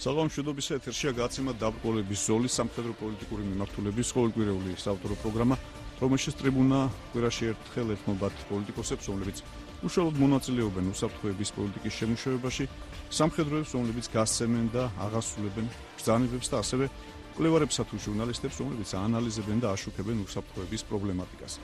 საღამოშიდობის ეთერშია გაცემა დაბრკოლების ზოლის სამხედრო პოლიტიკური მიმართულების ყოველკვირეული საავტორო პროგრამა, რომელშიც ტრიბუნა კვირაში ერთხელ ეთმობათ პოლიტიკოსებს, რომლებიც უშუალოდ მონაწილეობენ უსაფრთხოების პოლიტიკის შემუშავებაში, სამხედროებს, რომლებიც გასცემენ და აღასრულებენ ბრძანებებს და ასევე მკვლევარებსა თუ ჟურნალისტებს, რომლებიც აანალიზებენ და აშუქებენ უსაფრთხოების პრობლემატიკას.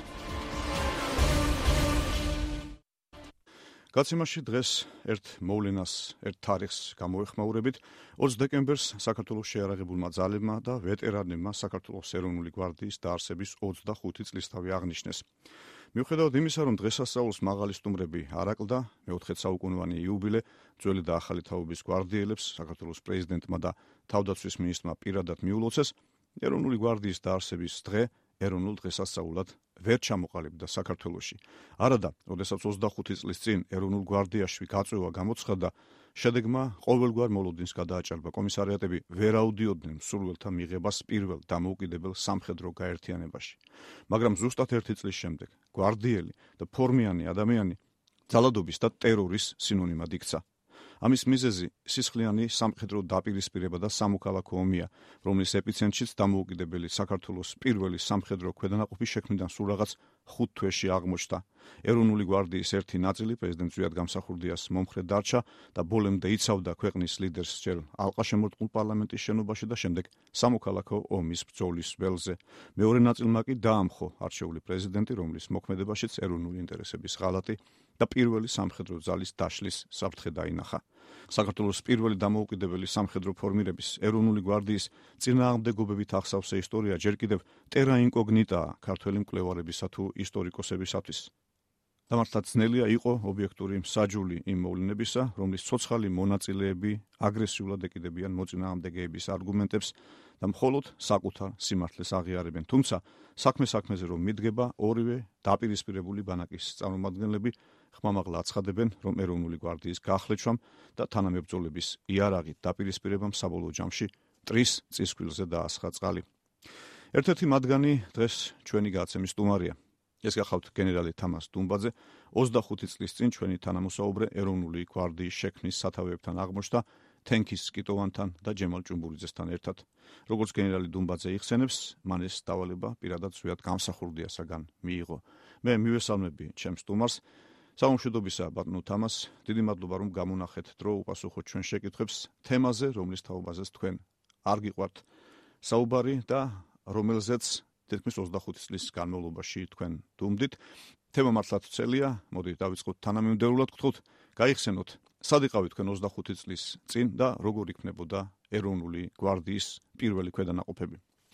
გაცემაში დღეს ერთ მოვლენას, ერთ თარიღს გამოვეხმაურებით. 20 დეკემბერს საქართველოს შეიარაღებულმა ძალებმა და ვეტერანებმა საქართველოს ეროვნული გვარდიის დაარსების 25 წლისთავი აღნიშნეს. მიუხედავად იმისა, რომ დღესასწაულს მაღალი სტუმრები არ აკლდა, მეოთხე საუკუნოვანი იუბილე ძველი და ახალი თაობის გვარდიელებს საქართველოს პრეზიდენტმა და თავდაცვის მინისტრმა პირადად მიულოცეს, ეროვნული გვარდიის დაარსების დღე ეროვნულ დღესასწაულად ვერ ჩამოყალიბდა საქართველოში. არადა, როდესაც 25 წლის წინ ეროვნულ გვარდიაში გაწვევა გამოცხადდა, შედეგმა ყოველგვარ მოლოდინს გადააჭარბა. კომისარიატები ვერ აუდიოდნენ მსურველთა მიღებას პირველ დამოუკიდებელ სამხედრო გაერთიანებაში. მაგრამ ზუსტად 1 წლის შემდეგ გვარდიელი და ფორმიანი ადამიანი ძალადობის და ტერორის სინონიმად იქცა. ამის მიზეზი სისხლიანი სამხედრო დაპირისპირება და სამოქალაქო ომია, რომლის ეპიცენტრშიც დამოუკიდებელი საქართველოს პირველი სამხედრო ქვედანაყოფი შექმნიდან სულ რაღაც 5 თვეში აღმოჩნდა. ეროვნული გვარდიის ერთი ნაწილი პრეზიდენტ ზვიად გამსახურდიას მომხრე დარჩა და ბოლომდე იცავდა ქვეყნის ლიდერს ჯერ ალყაშემორტყმულ პარლამენტის შენობაში და შემდეგ სამოქალაქო ომის ბრძოლის ველზე. მეორე ნაწილმა კი დაამხო არჩეული პრეზიდენტი, რომლის მოქმედებაშიც ეროვნული ინტერესების ღალატი და პირველი სამხედრო ძალის დაშლის საფრთხე დაინახა. საქართველოს პირველი დამოუკიდებელი სამხედრო ფორმირების ეროვნული გვარდიის წინააღმდეგობებით ახსავსე ისტორია ჯერ კიდევ ტერა ინკოგნიტაა ქართველი მკვლევარებისა თუ ისტორიკოსებისათვის. და მართლაც ძნელია იყო ობიექტური მსაჯული იმ მოვლენებისა, რომლის ცოცხალი მონაწილეები აგრესიულად ეკიდებიან მოწინააღმდეგეების არგუმენტებს და მხოლოდ საკუთარ სიმართლეს აღიარებენ. თუმცა საქმე-საქმეზე რომ მიდგება, ორივე დაპირისპირებული ბანაკის წარმომადგენლები ხმამაღლა აცხადებენ, რომ ეროვნული გვარდიის გახლეჩვამ და თანამებრძოლების იარაღით დაპირისპირებამ საბოლოო ჯამში მტრის წისქვილზე დაასხა წყალი. ერთ-ერთი მათგანი დღეს ჩვენი გაცემის სტუმარია. ეს გახავთ გენერალი თამაზ დუმბაძე, 25 წლის წინ ჩვენი თანამოსაუბრე ეროვნული გვარდიის შექმნის სათავეებთან აღმოჩნდა თენქის კიტოვანთან და ჯემალ ჭუმბურიძესთან ერთად. როგორც გენერალი დუმბაძე იხსენებს, მან ეს დავალება პირადად ზვიად გამსახურდიასაგან მიიღო. მე მივესალმები ჩემს სტუმარს. სამშვიდობისა ბატონო თამაზ, დიდი მადლობა რომ გამონახეთ დრო უპასუხოთ ჩვენ შეკითხვებს თემაზე, რომლის თაობაზეც თქვენ არ გიყვართ საუბარი და რომელზეც თითქმის 25 წლის განმავლობაში თქვენ დუმდით. თემა მართლაც ვრცელია, მოდით დავიწყოთ თანამიმდევრულად გთხოვთ, გაიხსენოთ, სად იყავით თქვენ 25 წლის წინ და როგორ იქნებოდა ეროვნული გვარდიის პირველი ქვედანაყოფები?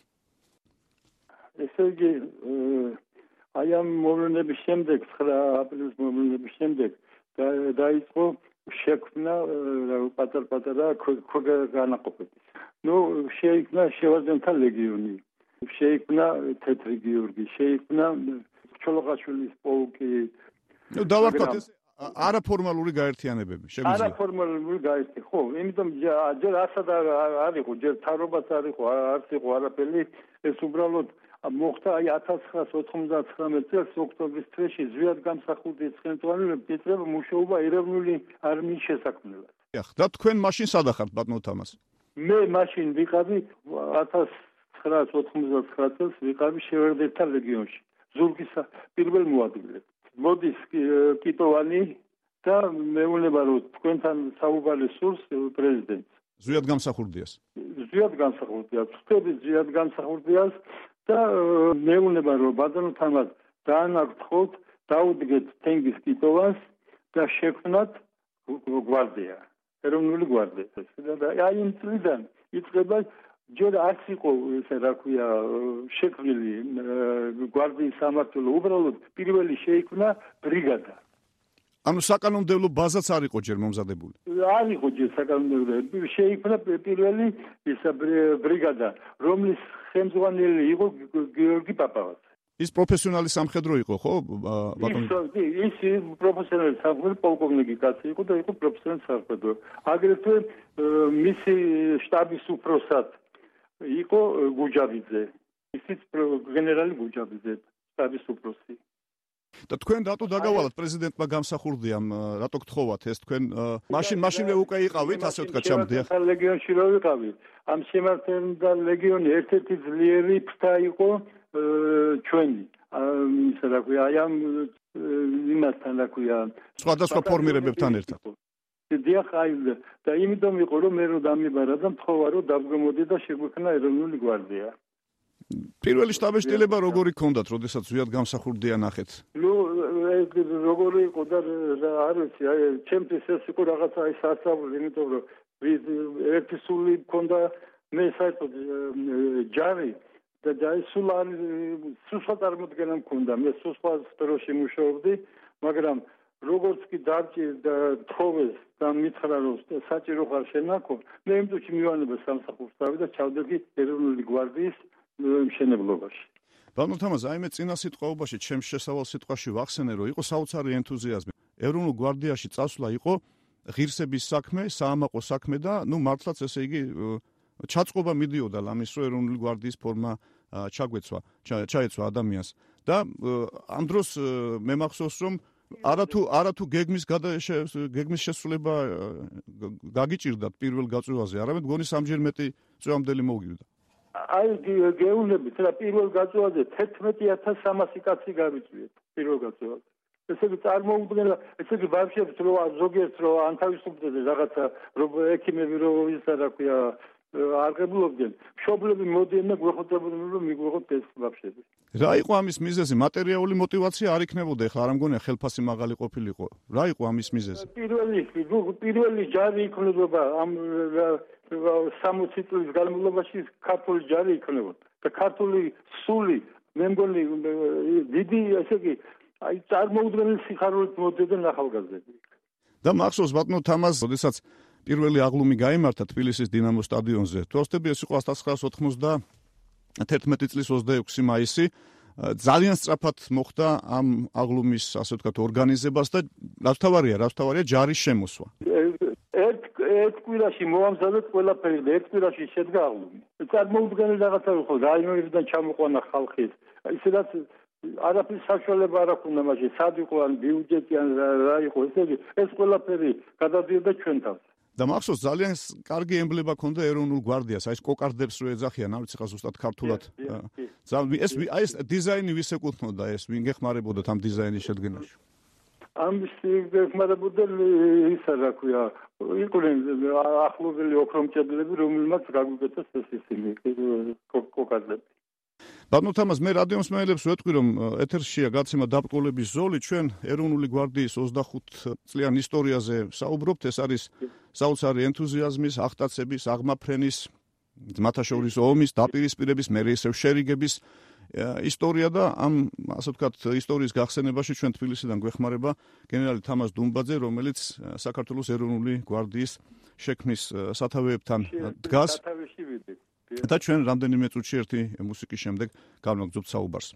ესე იგი, აი ამ მოვლენების შემდეგ, 9 აპრილის მოვლენების შემდეგ დაიწყო შექმნა პატარ-პატარა ქვედანაყოფები. შეიქმნა შევარდენთა ლეგიონი. შეიქმნა თეთრი გიორგი, შეიქმნა ჩოლოყაშვილის პოლკი. დავარქვათ ეს არაფორმალური გაერთიანებები, შეგვიძლია. არაფორმალური გაერთიანება, ხო, იმიტომ ჯერ ასად არ იყო, ჯერ თავრობაც არ იყო, არც იყო არაფერი, ეს უბრალოდ მოხდა აი 1999 წელს ოქტომბრის თვეში ზვიად გამსახურდიის ხელმძღვანელობით იწყება მუშაობა ეროვნული არმიის შესაქმნელად. და თქვენ მაშინ სად ახართ ბატონო თამაზ? მე მაშინ ვიყავი 1999 წელს ვიყავი შევარდენთა ლეგიონში, ზურგის პირველ მოადგილედ. მოდის კიტოვანი და მეუბნება რომ თქვენთან საუბარი სურს პრეზიდენტს. ზვიად გამსახურდიას. ზვიად გამსახურდიას, ხვდები ზვიად გამსახურდიას და მეუბნება რომ ბატონო თამაზ დაანაგთხოვთ, დაუდგეთ თენგის კიტოვანს და შექმნათ გვარდია, ეროვნული გვარდია. და აი იმ წლიდან იწყება ჯერ არც იყო ესე რა ქვია შექმნილი გვარდიის სამმართველო, უბრალოდ პირველი შეიქმნა ბრიგადა. ანუ საკანონმდებლო ბაზაც არ იყო ჯერ მომზადებული. არ იყო ჯერ საკანონმდებლო, შეიქმნა პირველი ისა ბრიგადა, რომლის ხელმძღვანელი იყო გიორგი პაპავაძე. ის პროფესიონალი სამხედრო იყო, ხო, ბატონო? ის პროფესიონალი სამხედრო პოლკოვნიკი კაცი იყო და იყო პროფესიონალი სამხედრო. აგრეთვე მისი შტაბის უფროსად იყო გუჯაბიძე. ისიც გენერალი გუჯაბიძე, შტაბის უფროსი. და თქვენ რატო დაგავალათ პრეზიდენტმა გამსახურდიამ, რატო გთხოვათ ეს თქვენ მაშინვე უკვე იყავით, ასე ვთქვათ, ჩამდიახ. ლეგიონში რო ვიყავი, ამ შემართებდა ლეგიონი ერთ-ერთი ძლიერი ფრთა იყო ჩვენი. ისა რა ქვია, აი ამ იმასთან რა ქვია, სხვადასხვა ფორმირებებთან ერთად. დიახ, აი და იმიტომ იყო რომ მე რო დამიბარა და მთხოვა რომ დავგმოდი და შეგვექნა ეროვნული გვარდია. პირველი შტაბ-შტილება როგორი ქონდათ, როდესაც ზვიად გამსახურდია ნახეთ? ნუ როგორი იყო და არ ვიცი, აი ჩემთვის ეს იყო რაღაცა აი სასწაული, იმიტომ რომ ერთი სული მქონდა მე საერთოდ ჯარი და აი სულ წარმოდგენა მქონდა, მე სულ სხვა სფეროში მუშაობდი, მაგრამ როგორც კი დარჭი და თხოვეს და მითხრა რომ საჭირო ხარ შენაკო, მე იმ წუთში მივანება სამსახურს დავი და ჩავდექი ეროვნული გვარდიის მშენებლობაში. ბატონო თამაზ, აი მე წინა სიტყვაობაში, ჩემს შესავალ სიტყვაში ვახსენე, რომ იყო საოცარი ენთუზიაზმი. ეროვნულ გვარდიაში წასვლა იყო ღირსების საქმე, საამაყო საქმე და ნუ მართლაც ესე იგი ჩაწყობა მიდიოდა ლამის რო ეროვნული გვარდიის ფორმა ჩაეცვა ადამიანს. და ამ დროს მე მახსოვს რომ არათუ გეგმის შესრულება გაგიჭირდათ პირველ გაწვევაზე, არამედ გონი სამჯერ მეტი წვევამდელი მოვგივდა. აი გეუბნებით რა პირველ გაწვევაზე 11300 კაცი გავიწვიეთ პირველ გაწვევაზე. ესე იგი წარმოუდგენელი, ესე იგი ბავშვებს რო ზოგიერთ რო ანთავისუფლდეს რაღაცა რო ექიმები რო ისა რა ქვია არღებულობდნენ, მშობლები მოდიან და გვეხოთებოდნენ რომ მიგვიღოთ ეს ბავშვები. რა იყო ამის მიზეზი? მატერიალური мотиваცია არ იქნებოდა, ეხლა არ ამგონია ხელფასი მაღალი ყოფილიყო. რა იყო ამის მიზეზი? პირველი ჯარი იქნებოდა ამ 60 წლის განმავლობაში ქართული ჯარი იქნებოდა. და ქართული სული მე მგონი დიდი ესე იგი აი წარმოუდგენელი სიხარულით მოდიოდნენ ახალგაზრდები. და მახსოვს ბატონო თამაზ, როდესაც პირველი აღლუმი გაიმართა თბილისის დინამოს სტადიონზე. თუ ვსწრები, ეს იყო 1991 წლის 26 მაისი. ძალიან სწრაფად მოხდა ამ აღლუმის, ასე ვთქვათ, ორგანიზებას და რასთავარია ჯარის შემოსვა. ერთ კვირაში მოამზადეთ ყველაფერი და ერთ კვირაში შედგა აღლუმი. წარმოუდგენელი რაღაცა იყო, რაიონებიდან ჩამოყვანა ხალხი. ისედაც არაფრის საშუალება არ აქვს მაშინ, სად იყო ან ბიუჯეტი ან რა იყო, ესე იგი ეს ყველაფერი გადადიოდა ჩვენ თავს. და მახსოვს ძალიან კარგი ემბლემა ქონდა ეროვნულ გვარდიას, აი ეს კოკარდებს რო ეძახიან, არ ვიცი ხა ზუსტად ქართულად. ეს დიზაინი ვის ეკუთვნოდა ეს, ვინ გეხმარებოდათ ამ დიზაინის შედგენაში? ამის გეხმარებოდა ისა რა ქვია, იყვნენ ახლობელი ოქრომჭედლები, რომელმაც გაგვიკეთეს ეს ისინი კოკარდები. ბატონო თამაზ, მე რადიო მსმენელებს ვეთქვი, რომ ეთერშია გაცემა დაბრძოლების ზოლი, ჩვენ ეროვნული გვარდიის 25 წლიან ისტორიაზე საუბრობთ, ეს არის საოცარი ენთუზიაზმის, აღტაცების, აღმაფრენის, ძმათა შორის ომის, დაპირისპირების, მერე ისევ შერიგების ისტორია და ამ, ასე ვთქვათ, ისტორიის გახსენებაში ჩვენ თბილისიდან გვეხმარება გენერალი თამაზ დუმბაძე, რომელიც საქართველოს ეროვნული გვარდიის შექმნის სათავეებთან დგას. და ჩვენ რამდენიმე წუთში ერთი მუსიკის შემდეგ გავაგზავნებთ საუბარს.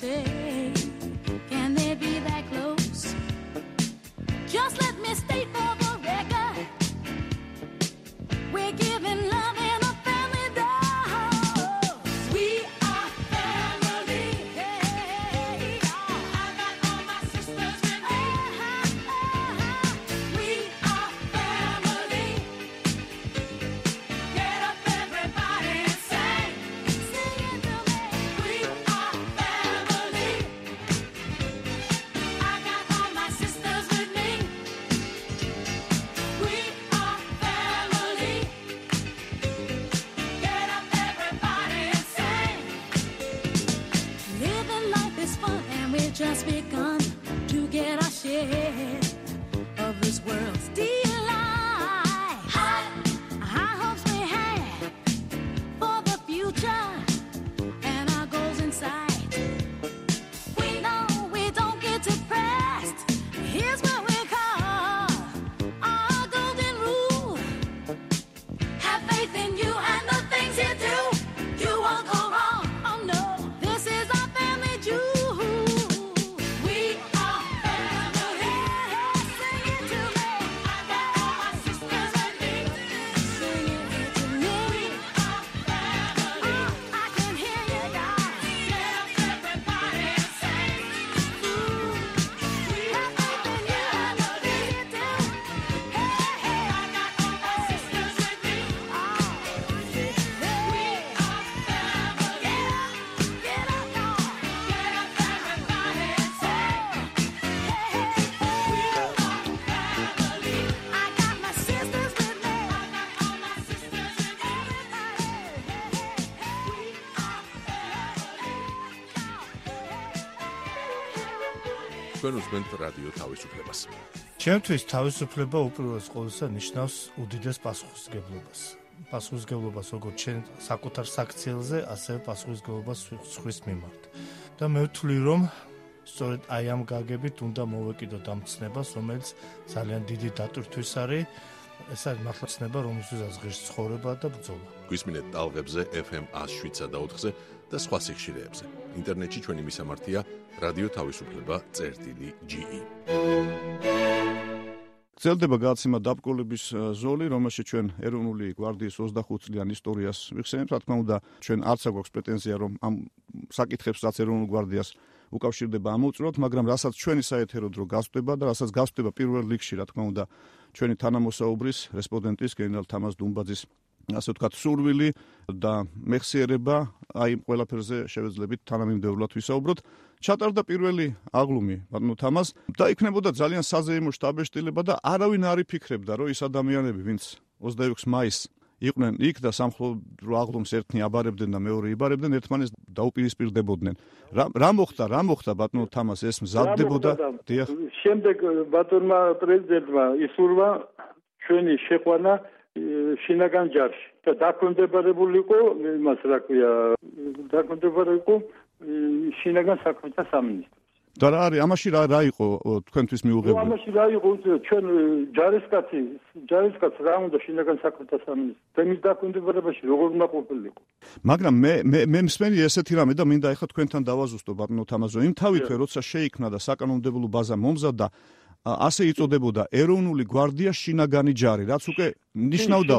Can they be that close? Just let me stay for just begun to get our share of this world's delight. High hopes we have for the future and our goals in sight. We know we don't get depressed. Here's what we call our golden rule. Have faith in you and the things you do. You won't go wrong. Oh no, this is our family jewel. We are family. Sing it to me. I got all my sisters with me. Sing it to me. We are family. Oh, I can hear you, guys. Let everybody sing. We have faith in you and the things you do. Hey, hey, I got all my sisters with me. Oh, yeah. We are family. Get up, y'all. Get up, everybody, and sing. Hey, hey, we are family. I got my sisters with me. I got all my sisters with me. თქვენ უსმენთ რადიო თავისუფლებას. ჩემთვის თავისუფლება უპირველეს ყოვლისა ნიშნავს უდიდეს პასუხისმგებლობას. პასუხისმგებლობას როგორც ჩვენ საკუთარ საქციელზე, ასევე პასუხისმგებლობას სხვის მიმართ. და მე ვთვლი, რომ სწორედ აი ამ გაგებით უნდა მოვეკიდოთ ამ ცნებას, რომელიც ძალიან დიდი დატვირთვის არის. ეს არის მართლა ცნება, რომელსაც ღირს ცხოვრება და ბრძოლა. გვისმინეთ ტალღებზე FM 107.4-ზე და სხვა სიხშირეებზე. ინტერნეტში ჩვენი მისამართია რადიო თავისუფლება.ge. გრძელდება გადაცემა დაბკოლების ზოლი, რომელშიც ჩვენ ეროვნული გვარდიის 25 წლიან ისტორიას ვიხსენებთ. რა თქმა უნდა, ჩვენ არც აგვაქვს პრეტენზია, რომ ამ საკითხებს რაც ეროვნულ გვარდიას უკავშირდება ამოვწუროთ, მაგრამ რასაც ჩვენი საეთერო დრო გასწდება და რასაც გასწდება პირველ რიგში, რა თქმა უნდა, ჩვენი თანამოსაუბრის, რესპონდენტის გენერალ თამაზ დუმბაძის ასე ვთქვათ, სურვილი და მეხსიერება აი ყველაფერზე შევეძლებით თანამიმდევრულად ვისაუბროთ. ჩატარდა პირველი აღლუმი ბატონო თამაზ და იქნებოდა ძალიან საზეიმო შტაბეშტილება და არავინ არ იფიქრებდა, რომ ის ადამიანები, ვინც 26 მაისს იყვნენ იქ და სამხედრო აღლუმს ერთნი აბარებდნენ და მეორე იბარებდნენ, ერთმანეთს დაუპირისპირდებოდნენ. რა მოხდა ბატონო თამაზ, ეს მზადდებოდა? დიახ. შემდეგ ბატონმა პრეზიდენტმა ისურვა ჩვენი შეყვანა შინაგან ჯარში და დაქვემდებარებული იყო იმას რა ქვია, დაქვემდებარებული იყო შინაგან საქმეთა სამინისტროს. და რა არის ამაში რა იყო თქვენთვის მიუღებელი? ამაში რა იყო ჩვენ ჯარისკაცი რა უნდა შინაგან საქმეთა სამინისტრო და მის დაქვემდებარებაში როგორ უნდა ყოფილიყო. მაგრამ მე მსმენი ესეთი რამე და მინდა ეხლა თქვენთან დავაზუსტო ბატონო თამაზო, იმ თავითვე როცა შეიქმნა და საკანონმდებლო ბაზა მომზადდა, ასე იწოდებოდა ეროვნული გვარდია შინაგანი ჯარი, რაც უკვე ნიშნავდა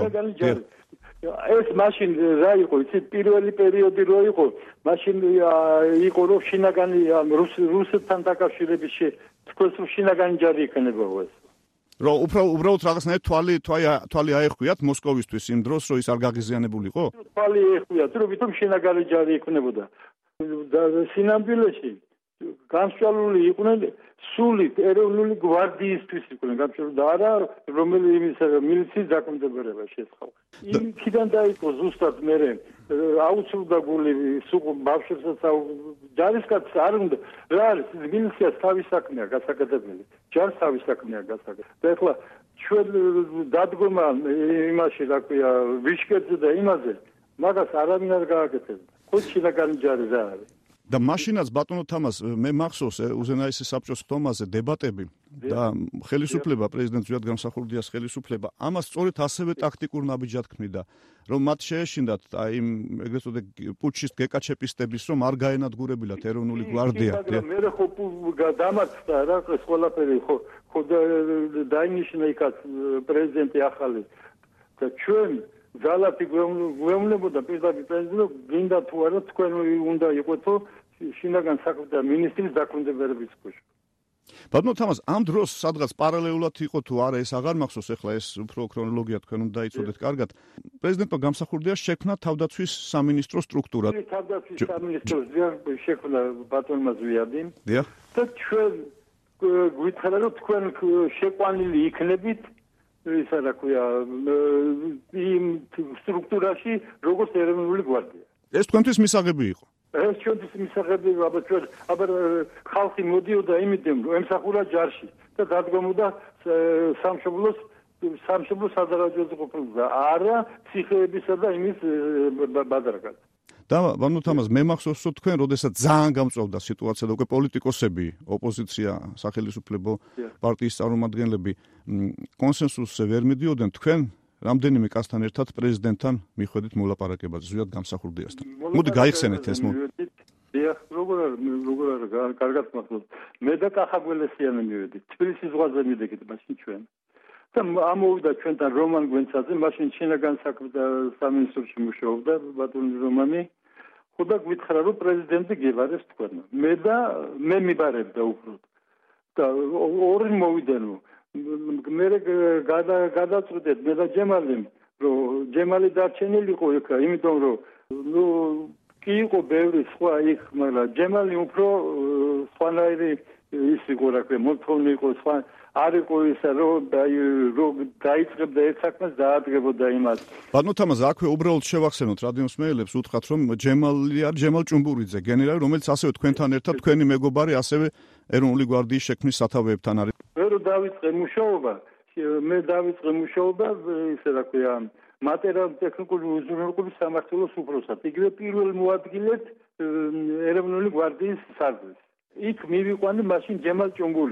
ეს მაშინ რა იყო, იცით, პირველი პერიოდი რო იყო, მაშინ იყო რომ შინაგანი რუსეთთან დაკავშირების თქოს შინაგანი ჯარი იქნებოდა ეს. რომ უბრალოდ რაღაცნაირად თვალი აეხვიათ მოსკოვისთვის იმ დროს, რომ ის არ გაღიზიანებულიყო? თვალი აეხვიათ, რომ ვითომ შინაგანი ჯარი იქნებოდა. და სინამდვილეში განსწავლული იყვნენ სულით ეროვნული გვარდიისთვის იყვნენ გამშრალებული და არა რომელიც მილიციის დაქვემდებარება შეესხა. იქიდან დაიწყო ზუსტად მერე აუცილდა გული სულ ბავშვებსაც ჯარისკაცს არ უნდა რა არის მილიციას თავის საქმეა გასაკეთებელი, ჯარს თავის საქმეა გასაკეთებელი. და ეხლა ჩვენ დადგომა იმაში რა ქვია ვიშკეთზე და იმაზე მაგას არავინ არ გააკეთებდა. ხო შინაგანი ჯარი რა არის? და მაშინაც ბატონო თამაზ მე მახსოვს უზენაესის საბჭოს ხდომაზე დებატები და ხელისუფლება პრეზიდენტ ზვიად გამსახურდიას ხელისუფლება ამას სწორედ ასევე ტაქტიკურ ნაბიჯად ქმნიდა, რომ მათ შეეშინდათ აი იმ ეგრეთ წოდე პუჩისტ გეკაჩეპისტების რომ არ გაენადგურებინათ ეროვნული გვარდია. მე ხო დამარცხდა რა ეს ყველაფერი ხო დაინიშნა იქაც პრეზიდენტი ახალი და ჩვენ ძალათი გვეუბნებოდა პირდაპირ პრეზიდენტს გინდა თუ არა თქვენ უნდა იყოთო შინაგან საქმეთა მინისტრის დაქვემდებარების ქვეშ. ბატონო თამაზ, ამ დროს სადღაც პარალელურად იყო თუ არა ეს აღარ მახსოვს, ახლა ეს უფრო ქრონოლოგია თქვენ უნდა იცოდეთ კარგად. პრეზიდენტმა გამსახურდიას შექმნა თავდაცვის სამინისტრო სტრუქტურა. თავდაცვის სამინისტროს შექმნა ბატონმა ზვიადი. დიახ. და ჩვენ გვითხრა რომ თქვენ შეყვანილი იქნებით ისა რა ქვია იმ სტრუქტურაში როგორც ეროვნული გვარდია. ეს თქვენთვის მისაღები იყო. ეს ჩვენთვის მისაღები აბა ხალხი მოდიოდა იმით რომ ემსახურა ჯარში და დადგომოდა სამშობლოს სადარაჯოზე ყოფილდა არა ციხეებისა და იმის ბადარგად. და ბანო თამაზ მე მახსოვს რომ თქვენ როდესაც ძალიან გამწვავდა სიტუაცია და უკვე პოლიტიკოსები ოპოზიცია სახელმწიფო პარტიის წარმომადგენლები კონსენსუსზე ვერ მიდიოდნენ თქვენ რამდენიმე კაცთან ერთად პრეზიდენტთან მიხვედით მოლაპარაკებაზე ზუსტად გამსახურდიასთან. მოდი გაიხსენეთ ეს დიახ, როგორ არა, კარგად მახსოვს. მე და კახა გველესიანი მივედით. თბილისის ზღვაზე მივედით მაშინ ჩვენ. და ამოვიდა ჩვენთან რომან გვენცაძე, მაშინ შინაგან საქმეთა სამინისტროში მუშაობდა ბატონი რომანი. ხოდა გვითხრა რომ პრეზიდენტი გეվარეს თქვენ. მე მიბარებდა უბრალოდ. და ორი მოვიდანო. მე გადაწყვეტეთ მე და ჯემალი, რომ ჯემალი დარჩენილი იყო იქ, იმიტომ რომ კი იყო ბევრი სხვა იქ, მაგრამ ჯემალი უფრო სხვანაირი ის იყო რა ქვია, მოთხოვნა იყო სხვა არ იყო ისა რომ დაიწყებდა ერთ საქმეს დაადგებოდა იმას. ბატონო თამაზ, აქვე უბრალოდ შევახსენოთ რადიომსმენელებს, უთხრათ რომ ჯემალი არ ჯემალ ჭუმბურიძე, გენერალი, რომელიც ასევე თქვენთან ერთად თქვენი მეგობარი, ასევე ეროვნული გვარდიის შექმნის სათავეებთან არის. მე რომ დავიწყე მუშაობა, ისე რა ქვია, მატერიალურ-ტექნიკური უზრუნველყოფის სამმართველოს უფროსად. იგივე პირველ მოადგილედ ეროვნული გვარდიის სარდლის. იქ მივიყვანე მაშინ ჯემალ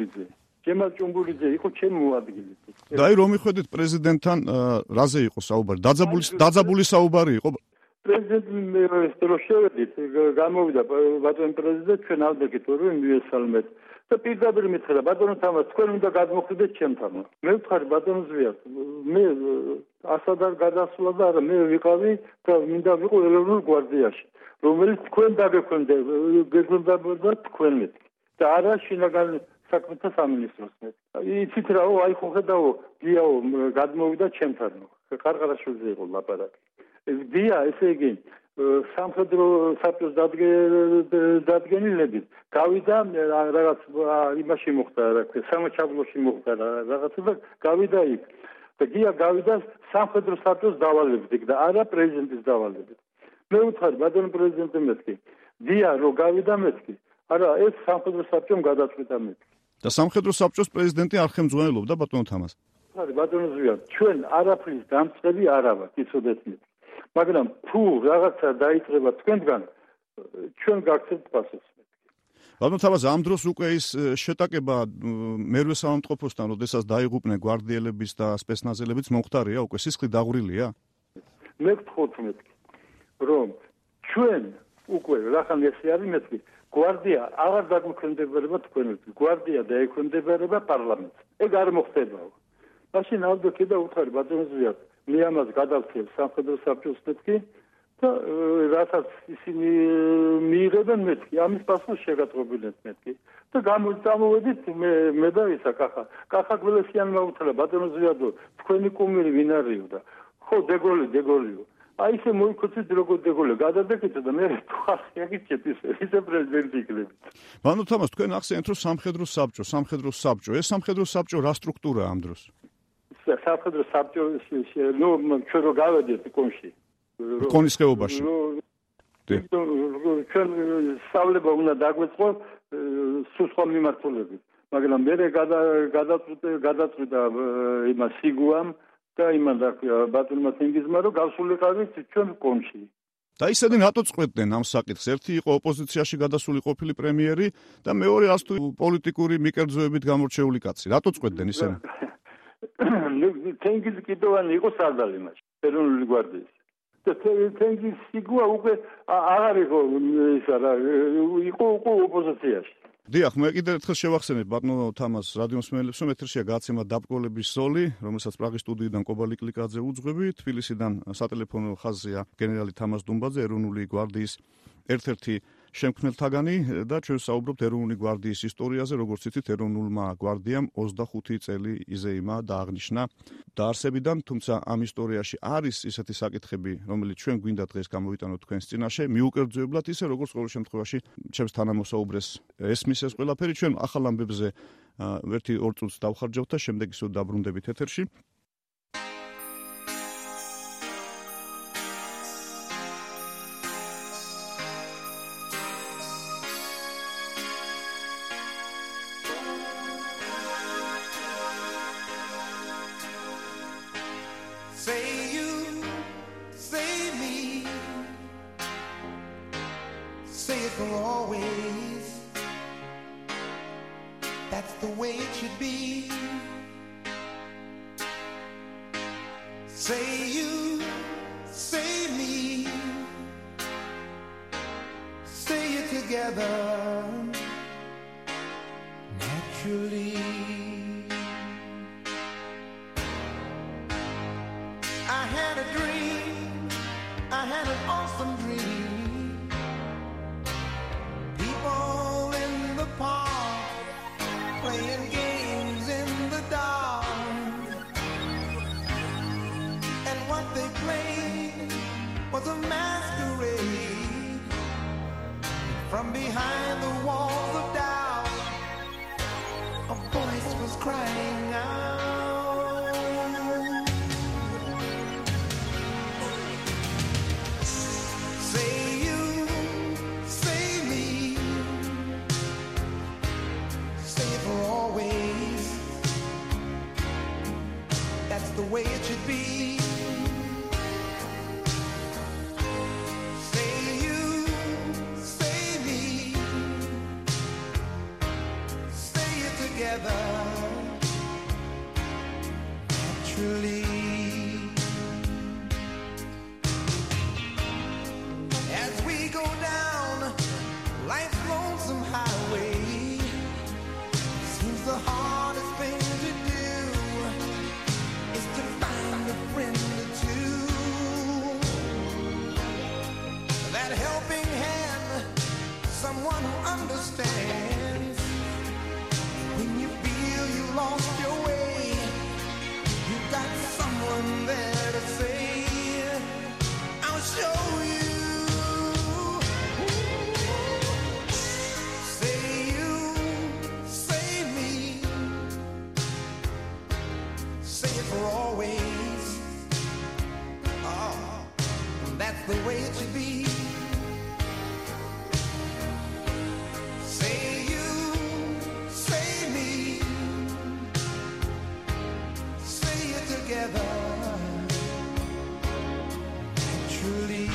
ჭუმბურიძე იყო ჩემი მოადგილე. და აი რომ მიხვედით პრეზიდენტთან რაზე იყო საუბარი? დაძაბული საუბარი იყო? პრეზიდენტი რო შევედით, გამოვიდა ბატონი პრეზიდენტი, ჩვენ ავდექით რომ მივესალმეთ. და პირდაპირ მითხრა ბატონო თამაზ, თქვენ უნდა გადმოხვიდეთ ჩემთან. მე ვთხარი ბატონო ზვიად, მე ასად არ გადასვლა და არა, მე ვიყავი და მინდა ვიყო ეროვნულ გვარდიაში, რომელიც თქვენ გეგმდებოდა თქვენით. და არა შინაგან საქმეთა სამინისტროს. იცით რა, აი ხო ხედავ, დიაო გადმოვიდა ჩემთან. ყარყარაშვილზე იყო ლაპარაკი. დია, ესე იგი სამხედრო საბჭოს დადგენილებით გავიდა რაღაც იმაში მოხდა რა ქვია სამაჩაბლოში მოხდა რაღაცა და გავიდა იქ და გია გავიდა სამხედრო საბჭოს დავალებით და არა პრეზიდენტის დავალებით. მე ვუთხარი ბატონო პრეზიდენტი მეთქი დია რო გავიდა მეთქი არა ეს სამხედრო საბჭომ გადაწყვიტა მეთქი და სამხედრო საბჭოს პრეზიდენტი არ ხელმძღვანელობდა ბატონო თამაზ. ხარი ბატონო ზვიად ჩვენ არაფრის დამწყები არ ვართ იცოდეთ მე მაგრამ თუ რაღაცა დაიწყება თქვენგან ჩვენ გაგცემთ პასუხს. ბატონო თამაზ, ამ დროს უკვე ის შეტაკება მერვე სამამტყოფოსთან, როდესაც დაიღუპნენ გვარდიელების და სპეცნაზელებიც მომხდარია, უკვე სისხლი დაღვრილია? მე გთხოვთ მეთქი, რომ ჩვენ უკვე რახან ესე არის მეთქი, გვარდია აღარ დაგვექვემდებარება თქვენთვის, გვარდია დაექვემდებარება პარლამენტს. ეგ არ მოხდებაო. მაშინ ავდექი და უთხარი ბატონო ზვიად მე ამას გადავწევ სამხედრო საბჭოს მეთქი და რასაც ისინი მიიღებენ მეთქი ამის პასუხს შეგატყობინეთ მეთქი და გამოვედით მე და ისა კახა გველესიანმა უთხრა ბატონო ზვიადო თქვენი კუმირი ვინ არისო და ხო დეგოლიო აი ესე მოიქოცეთ როგორ დეგოლი გადადეკით და მე ხალხი აგიჩეთ ისე პრეზიდენტი იქნებით. ბატონო თამაზ, თქვენ ახსენეთ რომ სამხედრო საბჭო ეს სამხედრო საბჭო რა სტრუქტურაა ამ დროს? სამხედრო საბჭო ჩვენ რო გავედით კონში კონის ხეობაში ჩვენ სწავლება უნდა დაგვეწყო სხვა მიმართულებით მაგრამ მე გადაწყვიტა იმას სიგუამ და იმან და ბატონმა თენგიზმა რომ გავსულიყავით ჩვენ კონში და ისინი რატო წყვეტდნენ ამ საკითხს? ერთი იყო ოპოზიციაში გადასული ყოფილი პრემიერი და მეორე ასთუ პოლიტიკური მიკერძოებით გამორჩეული კაცი. რატო წყვეტდნენ ისინი? თენგიზი კიდევანი იყო სარდალი მაშინ ეროვნული გვარდიის და თენგიზ სიგუა უკვე აღარ იყო ისა რა იყო ოპოზიციაში. დიახ, მე კიდევ ერთხელ შევახსენებ ბატონო თამაზ რადიომსმენელებს, რომ ეთერშია გაცემა დაბკოლების ზოლი, რომელსაც პრაღის სტუდიიდან კობალი კლიკაძე უძღვები, თბილისიდან სატელეფონო ხაზზეა გენერალი თამაზ დუმბაძე, ეროვნული გვარდიის ერთ-ერთი შემქმნელთაგანი და ჩვენ საუბრობთ ეროვნული გვარდიის ისტორიაზე, როგორც იცით, ეროვნულმა გვარდიამ 25 წელი იზეიმა და აღნიშნა დაარსებიდან, თუმცა ამ ისტორიაში არის ისეთი საკითხები, რომელიც ჩვენ გვინდა დღეს გამოვიტანოთ თქვენს წინაშე, მიუკერძოებლად ისე, როგორც ყოველ შემთხვევაში ჩემს თანამოსაუბრეს ესმის ეს ყველაფერი, ჩვენ ახალ ამბებზე 1-2 წუთს დავხარჯავთ და შემდეგ ისევ დაბრუნდებით ეთერში. That's the way it should be. Say you, say me, say it together naturally. I had a dream, I had an awesome dream. People in the park playing games in the dark. And what they played was a masquerade. From behind the walls of doubt, a voice was crying out. Say you, say me, say it for always. That's the way it should be. Say you, say me, say it together naturally. As we go down life's lonesome highway, seems the hardest thing to do is to find a friend or two. That helping hand, someone who understands. When you feel you lost your way, you got someone there to say, I'll show you. Say you, say me, say it for always. Oh, that's the way it should be. Say you, say me, say it together naturally.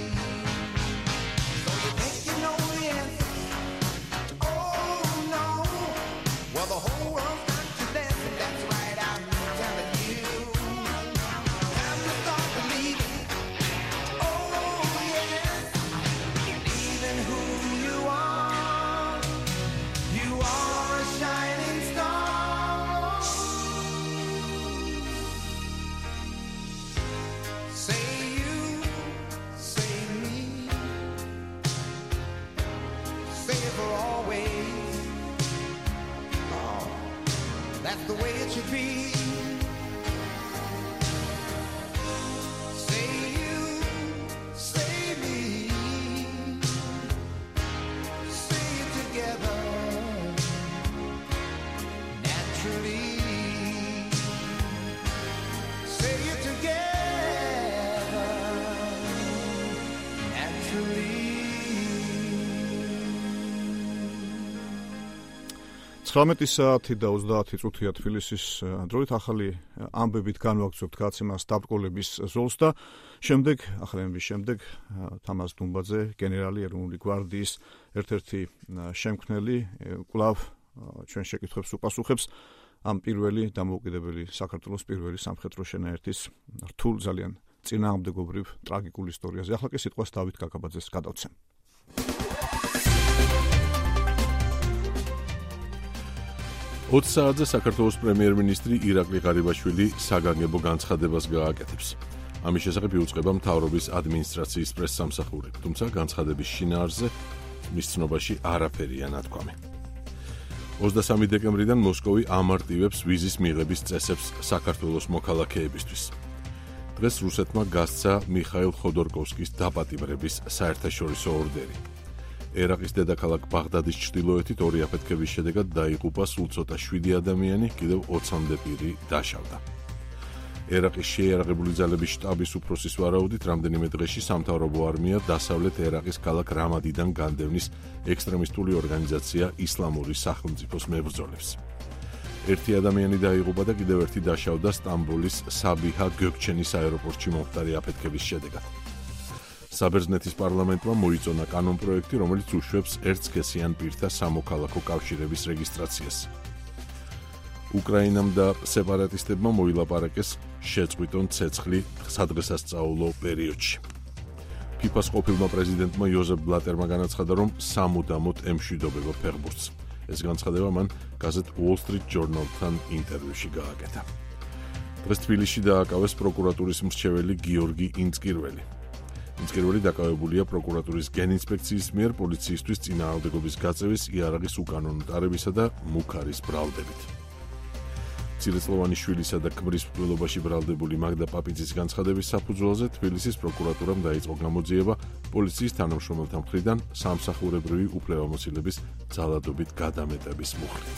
So you think you know the answer? Oh no. Well, the whole world's got you dancing. That's right, I'm telling you. Time to start believing. Oh yes, believe in who you are. You are a shining star. Say you, say me, say it for always. Oh, that's the way it should be. Say you, say me, say it together naturally. Say it together naturally. 19 საათი და 30 წუთია თბილისის დროით. ახალი ამბებით განვაგრძობთ გაცემას დაბრკოლების ზოლს და შემდეგ, ახალების შემდეგ თამაზ დუმბაძე, გენერალი ეროვნული გვარდიის ერთ-ერთი შემქმნელი, კვლავ ჩვენ შეკითხვებს უპასუხებს ამ პირველი დამოუკიდებელი საქართველოს პირველი სამხედრო შენაერთის რთულ ძალიან წინააღმდეგობრივ ტრაგიკულ ისტორიაზე. ახლა კი სიტყვას დავით კაკაბაძეს გადავცემ. 20 საათზე საქართველოს პრემიერ-მინისტრი ირაკლი ღარიბაშვილი საგანგებო განცხადებას გააკეთებს. ამის შესახებ იუწყება მთავრობის ადმინისტრაციის პრესსამსახურები, თუმცა განცხადების შინაარსზე მის ცნობაში არაფერია ნათქვამი. 23 დეკემბრიდან მოსკოვი ამარტივებს ვიზის მიღების წესებს საქართველოს მოქალაქეებისთვის. დღეს რუსეთმა გასცა მიხაილ ხოდორკოვსკის დაპატიმრების საერთაშორისო ორდერი. ერაყის დედაქალაქ ბაღდადის ჩრდილოეთით ორი აფეთქების შედეგად დაიღუპა სულ ცოტა 7 ადამიანი, კიდევ 20-მდე პირი დაშავდა. ერაყის შეიარაღებული ძალების შტაბის უფროსის ვარაუდით, რამდენიმე დღეში სამთავრობო არმია დასავლეთ ერაყის ქალაქ რამადიდან განდევნის ექსტრემისტული ორგანიზაცია ისლამური სახელმწიფოს მებრძოლებს. ერთი ადამიანი დაიღუპა და კიდევ ერთი დაშავდა სტამბოლის საბიჰა გოგჩენის აეროპორტში მომხდარი აფეთქების შედეგად. საბერძნეთის პარლამენტმა მოიწონა კანონპროექტი, რომელიც უშვებს ერთსქესიან პირთა სამოქალაქო კავშირების რეგისტრაციას. უკრაინამ და სეპარატისტებმა მოილაპარაკეს შეწყვიტონ ცეცხლი სადღესასწაულო პერიოდში. FIFA-ს ყოფილმა პრეზიდენტმა იოზეფ ბლატერმა განაცხადა, რომ სამუდამოდ ემშვიდობება ფეხბურთს. ეს განცხადება მან გაზეთ Wall Street Journal-თან ინტერვიუში გააკეთა. დღეს თბილისში დააკავეს პროკურატურის მრჩეველი გიორგი ინწკირველი. ინწკირველი დაკავებულია პროკურატურის გენინსპექციის მიერ პოლიციისთვის წინააღმდეგობის გაწევის იარაღის უკანონო ტარებისა და მუქარის ბრალდებით. მცირეწლოვანი შვილისა და ქმრის მკვლელობაში ბრალდებული მაგდა პაპიძის განცხადების საფუძველზე თბილისის პროკურატურამ დაიწყო გამოძიება პოლიციის თანამშრომელთა მხრიდან სამსახურებრივი უფლებამოსილების ძალადობით გადამეტების მუხლით.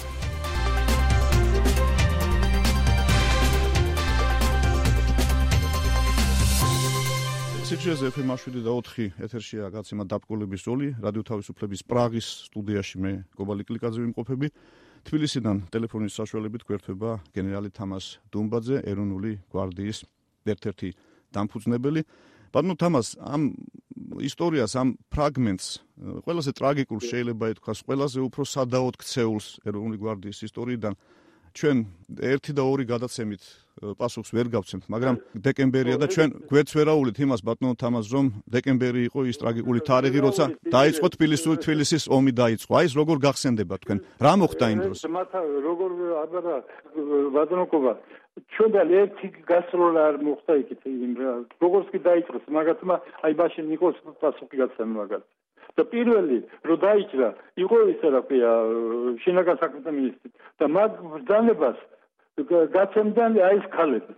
სიჩეზე FM 7 ეთერშია გაცემა დაბკოლების ზოლი, რადიო თავისუფლების პრაღის სტუდიაში მე გობალი კლიკაძე ვიმყოფები. თბილისიდან ტელეფონის საშუალებით გვერდება გენერალი თამას დუმბაძე, ეროვნული გვარდიის ერთ-ერთი დამფუძნებელი. ბატონო თამას, ამ ისტორიას, ამ ფრაგმენტს, ყველაზე ტრაგიკულ შეიძლება ითქვას, ყველაზე უფრო სადაოდ ქცეულს ეროვნული გვარდიის ისტორიიდან ჩვენ 1 და 2 გადაცემით პასუხს ვერ გავცემთ, მაგრამ დეკემბერია და ჩვენ გვერდს ვერაულით იმას ბატონო თამას, რომ დეკემბერი იყო ის ტრაგიკული თარიღი, როცა დაიწყო თბილისის ომი დაიწყო. აი ეს როგორ გახსენდება თქვენ? რა მოხდა იმ დროს? მათ როგორ აბარა ბატონო კობა ჩვენ და ერთი გასროლა არ მოხდა იქით იმ როგორც კი დაიწყოს მაგათმა აი მაშინ იყოს პასუხი გაცემა მაგათ. და პირველი რო დაიჭრა იყო ისე რა ქვია შინაგან საქმეთა მინისტრი და მაგ ბრძანებას გაცემდნენ აი ეს ქალები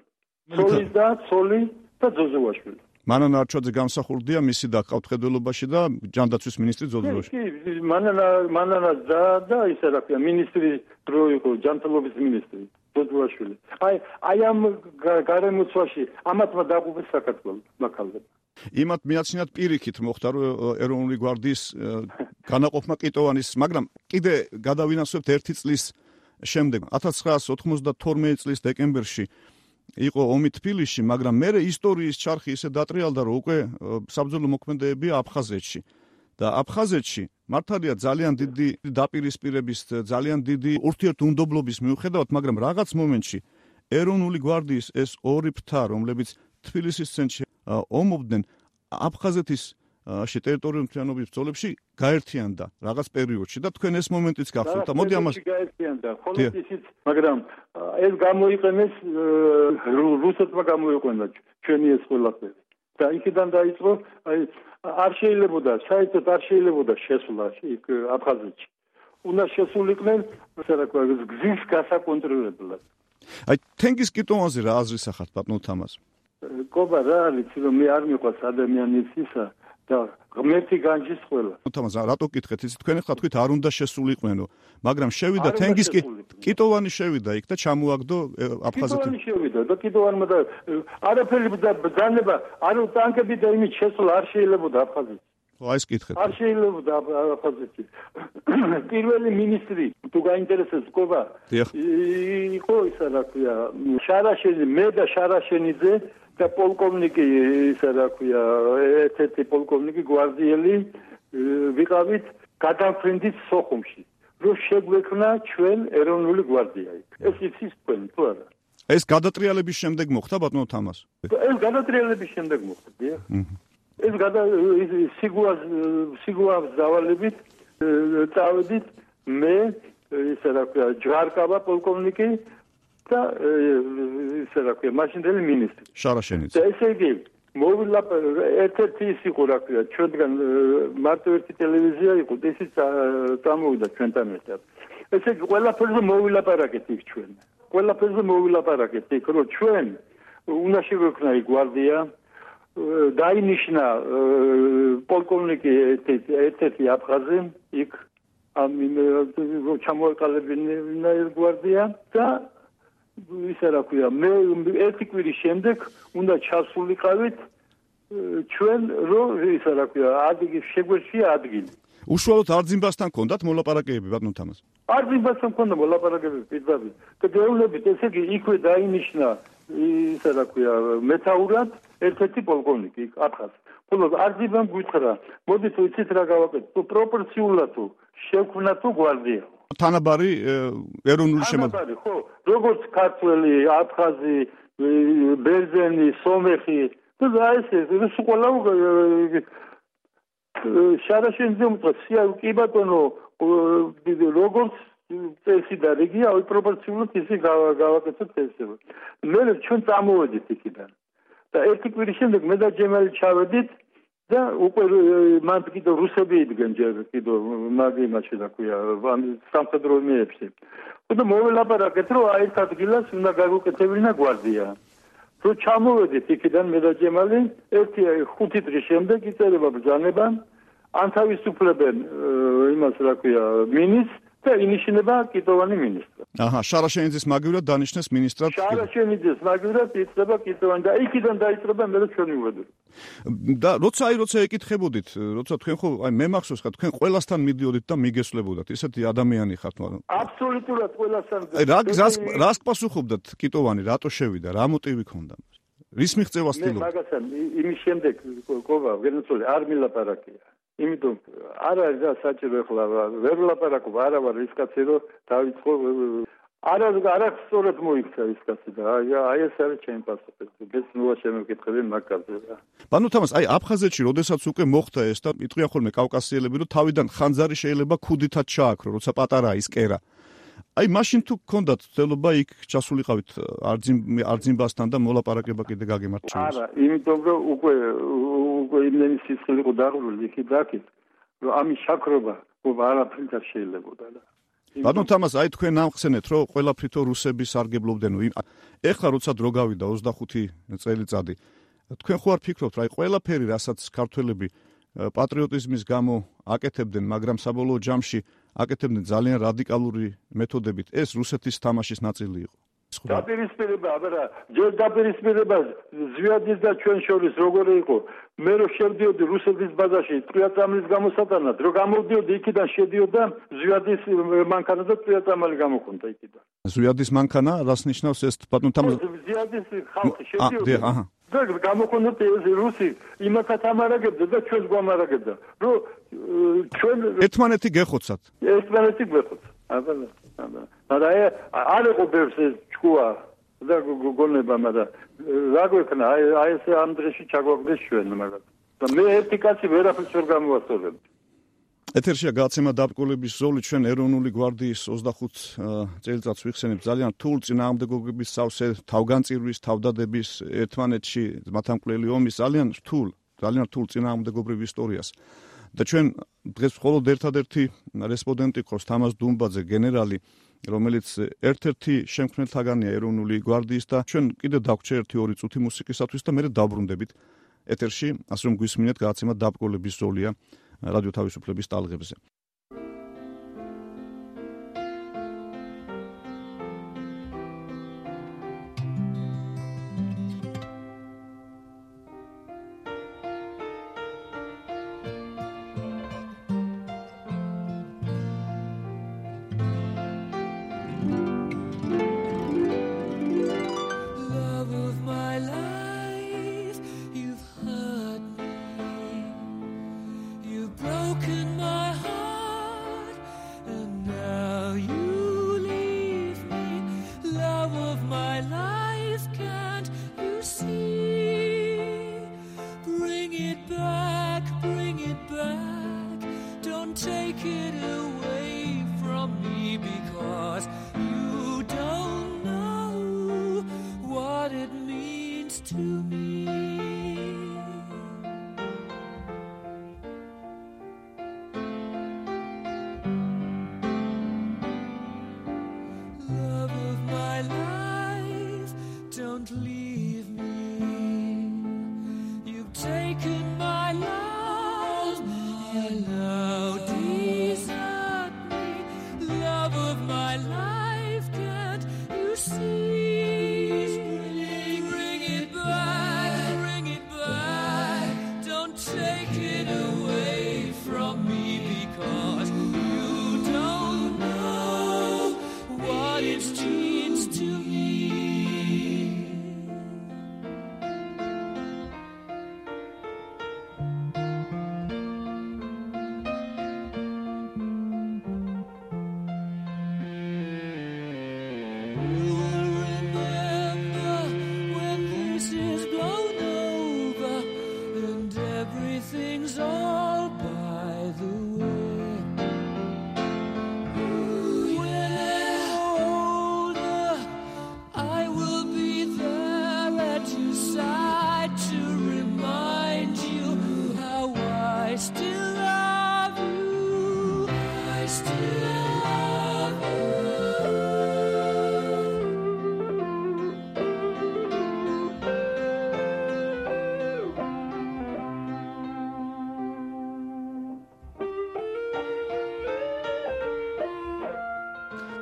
ცოლი და ძოზუაშვილი. მანანა არჩოძე გამსახურდია მისი და ყავთხედველობაში და ჯანდაცვის მინისტრი ძოზუაშვილი. კი, მანანა და ისე რა ქვია მინისტრი დრო იყო ჯანმრთელობის მინისტრი ძოზუაშვილი. აი ამ გარემოცვაში ამათმა დაგუპეს საქართველოს მაქალები. იმათ მიაცინათ პირიქით მოხდა რომ ეროვნული გვარდიის განაყოფმა კიტოვანის, მაგრამ კიდე გადავინახავთ 1 წლის შემდეგ 1992 წლის დეკემბერში იყო ომი თბილისში, მაგრამ მე ისტორიის ჩარხი ისე დატრიალდა, რომ უკვე საბრძოლო მოქმედებია აფხაზეთში. და აფხაზეთში მართალია ძალიან დიდი დაპირისპირების, ძალიან დიდი ურთიერთუნდობლობის მიუხედავად, მაგრამ რაღაც მომენტში ეროვნული გვარდიის ეს ორი ფრთა, რომლებიც თბილისის ცენტრში ომობდნენ აფხაზეთის ტერიტორიული მთლიანობის ბრძოლებში გაერთიანდა რაღაც პერიოდში და თქვენ ეს მომენტიც გახსოვთ. მოდი ამას გაერთიანდა, ხოლო ისიც, მაგრამ ეს გამოიყენეს რუსეთმა გამოიყენა ჩვენი ეს ყველაფერი. და იქიდან დაიწყო, აი არ შეიძლებოდა, საერთოდ არ შეიძლება შესვლა იქ აფხაზეთში. უნდა შესულიყვნენ, ასე რა ქვია, გზის გასაკონტროლებლად. აი თენგიზ კიტოვანზე რა აზრის ახართ ბატონო თამას? კობა რა არის, რომ მე არ მიყვარს ადამიანის ისა და ღმერთი განჯის ყველა. თამას რატო კითხეთ? იცით თქვენ ახლა თქვით არ უნდა შესულიყვენო, მაგრამ შევიდა თენგიზ კიტოვანი შევიდა იქ და ჩამოაგდო აფხაზეთი. კიტოვანი შევიდა და კიტოვანმა და არაფერი ბრძანება, არ ტანკები და იმით შესვლა არ შეიძლებოდა აფხაზეთში. აი ეს კითხეთ. არ შეიძლებოდა აფხაზეთში. პირველი მინისტრი თუ გაინტერესებს კობა იყო ისა რა ქვია შარაშენი, მე და შარაშენიძე და პოლკოვნიკი ისა რა ქვია ერთ-ერთი პოლკოვნიკი გვარდიელი ვიყავით გადამფრენდის სოხუმში რომ შეგვექმნა ჩვენ ეროვნული გვარდია იქ. ეს იცის თქვენ თუ არა? ეს გადატრიალების შემდეგ მოხდა ბატონო თამას? ეს გადატრიალების შემდეგ მოხდა, დიახ. ეს სიგუას დავალებით წავედით მე ისე რა ქვია ჯვარკაბა პოლკოვნიკი და ისე რა ქვია მაშინდელი მინისტრი შარაშენიძე. და ესე იგი ერთ-ერთი ის იყო რა ქვია ჩვენგან მარტო ერთი ტელევიზია იყო ისიც წამოვიდა ჩვენთან ერთად. ესე იგი ყველაფერზე მოვილაპარაკეთ იქ ჩვენ. ყველაფერზე მოვილაპარაკეთ იქ რომ ჩვენ უნდა შეგვექმნა იქ გვარდია დაინიშნა პოლკოვნიკი ერთ-ერთი აფხაზი იქ ამ ჩამოეყალებინა ეს გვარდია და ისე რა ქვია მე ერთი კვირის შემდეგ უნდა ჩასულიყავით ჩვენ რომ ისე რა ქვია ადგილი შეგვეშია ადგილი. უშუალოდ არძიმბასთან კონდათ მოლაპარაკებები ბატონო თამას? არძიმბასთან კონდა მოლაპარაკებები პირდაპირ. და გეუბნებით ესე იგი იქვე დაინიშნა ისე რა ქვია მეთაურად ერთ-ერთი პოლკოვნიკი აფხაზი. ხოლო არძიმბამ გითხრა, მოდი თუ იცით რა გავაკეთე, თუ პროპორციულად თუ შევქმნა თუ გვარდია. თანაბარი ეროვნული თანაბარი, ხო, როგორც ქართველი, აფხაზი, ბერძენი, სომეხი და ესე ეს ყველა შარაშენზე უმწესია კი ბატონო როგორც წესი და რიგია პროპორციულად ისე გავაკეთოთ ესე. მე ჩვენ წამოვედით იქიდან და ერთი კვირის შემდეგ მე და ჯემალი ჩავედით და უკვე მან კიდევ რუსები იდგენ ჯერ კიდევ მაგ იმაში რა ქვია ამ სამხედრო მეებში. და მოველაპარაკეთ რომ აი ერთ ადგილას უნდა გავუკეთებინა გვარდია. რო ჩამოვედით იქიდან მე და ჯემალი 5 დღის შემდეგ იწერება ბრძანება ან თავისუფლებენ იმას რა ქვია მინისტრს და ინიშნება კიტოვანი მინისტრი. აჰა, შარაშენიძის მაგივრად დანიშნეს მინისტრად. შარაშენიძის მაგივრად იწყება კიტოვანი და იქიდან დაიწყება მე ჩვენი უბედური. და როცა ეკითხებოდით, როცა თქვენ ხო აი მე მახსოვს ხარ თქვენ ყველასთან მიდიოდით და მიგესვლებოდათ. ესეთი ადამიანი ხართ მაგრამ. აბსოლუტურად ყველასთან. აი რას პასუხობდათ კიტოვანი, რატო შევიდა, რა მოტივი ქონდა? რის მიღწევა მე ცდილობდა? მაგასთან იმის შემდეგ ყოვა ვენეცოლი არ მილაპარაკია. იმიტომ არ არის და საჭირო ახლა ვერ ვლაპარაკობ, არა ვარ ის კაცი რომ დავიწყო არა სწორად მოიქცა ის კაცი და აი ეს არის ჩემი პასუხი. ეს ნუა შემეკითხები მაგაზე რა. ბანო თამას, აი აფხაზეთში როდესაც უკვე მოხდა ეს და იტყვიან ხოლმე კავკასიელები რომ თავიდან ხანძარი შეიძლება ქუდითად ჩააქრო, როცა პატარაა ის კერა. აი მაშინ თუ გქონდათ ცდილობა იქ ჩასულიყავით არძიმბასთან და მოლაპარაკება კიდე გაგემართ ჩვენს. არა, იმიტომ რომ უკვე იმდენი სიცხე იყო დაღრული იქით დაკით, რომ ამის შაქრობა არაფრით არ შეიძლებოდა და. ბანო თამას, აი თქვენ ამხსენეთ რომ ყველაფრითო რუსები სარგებლობდნენ. ეხლა როცა დრო გავიდა 25 წელიწადი, თქვენ ხო არ ფიქრობთ, აი ყველაფერი რასაც ქართველები პატრიოტიზმის გამო აკეთებდნენ, მაგრამ საბოლოო ჯამში აკეთებდნენ ძალიან რადიკალური მეთოდებით, ეს რუსეთის თამაშის ნაწილი იყო. დაპირისპირება, აბარა, ჯერ დაპირისპირება ზვიადის და ჩვენ შორის როგორი იყო? მე რო შევდიოდი რუსეთის ბაზაში ტყვიაწამლის გამოსატანად, რო გამოვდიოდი იქიდან შედიოდა ზვიადის მანქანა და ტყვიაწამალი გამოხონდა იქიდან. ზვიადის მანქანა, რას ნიშნავს ეს ბატონო თამაზ? ზვიადის ხალხი შედიოდა. აჰა. და გამოხონდათ ეს რუსი იმათაც ამარაგებდა და ჩვენს გვამარაგებდა. რომ ჩვენ ერთმანეთი გეხოცათ. ერთმანეთი გვეხოცა. აბა. მაგრამ არ იყო ბევრს ეს ჭკუა და გონება, მაგრამ რა გვექნა, აი ეს ამ დღეში ჩაგვაგდეს ჩვენ მაგათ. და მე ერთი კაცი ვერაფერს ვერ გამოვასწორებ. ეთერშია გაცემა დაბრკოლების ზოლი ჩვენ ეროვნული გვარდიის 25 წელიწადს ვიხსენებ ძალიან რთულ წინააღმდეგობების სავსე თავგანწირვის, თავდადების ერთმანეთში მათამკვლელი ომის ძალიან რთულ წინააღმდეგობრივ ისტორიას. და ჩვენ დღეს მხოლოდ ერთადერთი რესპონდენტი ყავს თამაზ დუმბაძე, გენერალი, რომელიც ერთ-ერთი შემქმნელთაგანია ეროვნული გვარდიის და ჩვენ კიდე დავგვჭერ 1-2 წუთი მუსიკისათვის და მერე დავბრუნდებით ეთერში, ასე რომ გვისმინეთ გაცემა დაბრკოლების ზოლია რადიო თავისუფლების ტალღებზე. Love of my life, you've hurt me. You've broken my heart, and now you leave me. Love of my life, can't you see? Bring it back, don't take it away from me, because you don't know what it means to me. Love of my life, don't leave me. You've taken my love, you now desert me. Love of my life, can't you see? Bring it back, don't take it away from me, because you don't know what it means to me.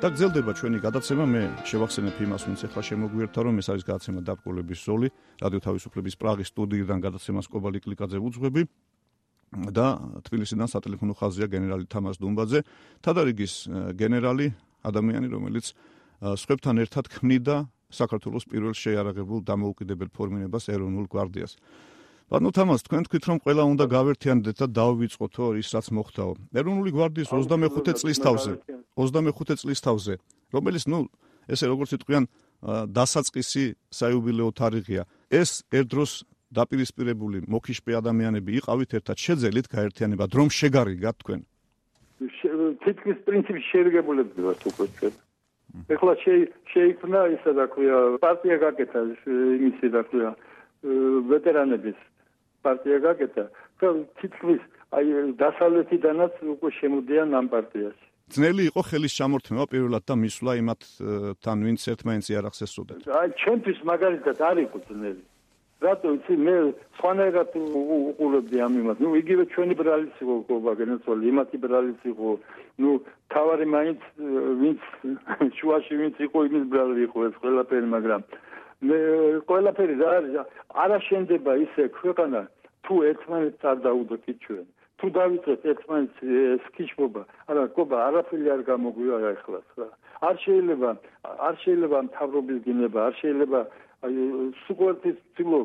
და გრძელდება ჩვენი გადაცემა. მე შევახსენებ იმას, ვინც ახლა შემოგვიერთდა, რომ ეს არის გადაცემა დაბრკოლების ზოლი, რადიო თავისუფლების პრაღის სტუდიიდან გადაცემას კობალი კლიკაძე ვუძღვები და თბილისიდან სატელეფონო ხაზია გენერალი თამაზ დუმბაძე, თადარიგის გენერალი, ადამიანი, რომელიც სხვებთან ერთად ქმნიდა საქართველოს პირველ შეიარაღებულ დამოუკიდებელ ფორმირებას ეროვნულ გვარდიას. ბატონო თამაზ, თქვენ თქვით, რომ ყველა უნდა გავერთიანდეთ და დავივიწყოთო ის, რაც მოხდაო. ეროვნული გვარდიის 25 წლის თავზე, რომელიც, ესე როგორც იტყვიან, დასაწყისი საიუბილეო თარიღია. ეს ერთდროს დაპირისპირებული მოქიშპე ადამიანები იყავით ერთად, შეძელით გაერთიანებად, რომ შეგარიგათ თქვენ. თითქმის პრინციპი შეგებულები ვართ უკვე ჩვენ. ეხლა შეიქმნა ისა რა ქვია, პარტია გაკეთა იმისი რა ქვია, ვეტერანების პარტია გაკეთა. თითქმის აი დასავლეთიდანაც უკვე შემოდიან ამ პარტიაში. ძნელი იყო ხელის ჩამორთმევა პირველად და მისვლა იმათთან, ვინც ერთმანეთს იარაღს ესწოდათ. აი ჩვენთვის მაგალითად არ იყო ძნელი. რატო იცი მე სხვანაირად უყურებდი ამ იმას. იგივე ჩვენი ბრალიც იყო გენერალი, იმათი ბრალიც იყო. თავარი მაინც ვინც შუაში ვინც იყო იმის ბრალი იყო ეს ყველაფერი, მაგრამ მე ყველაფერი რა არის? არა შენდება ისე ქვეყანა თუ ერთმანეთს არ დაუდოთით ჩვენ. თუ დავიწყეთ ერთმანეთს ეს ქიშბობა, არა გობა არაფერი არ გამოგვია ახლაც რა. არ შეიძლება მთავრობის გინება, არ შეიძლება აი სუპერტის ცილოგ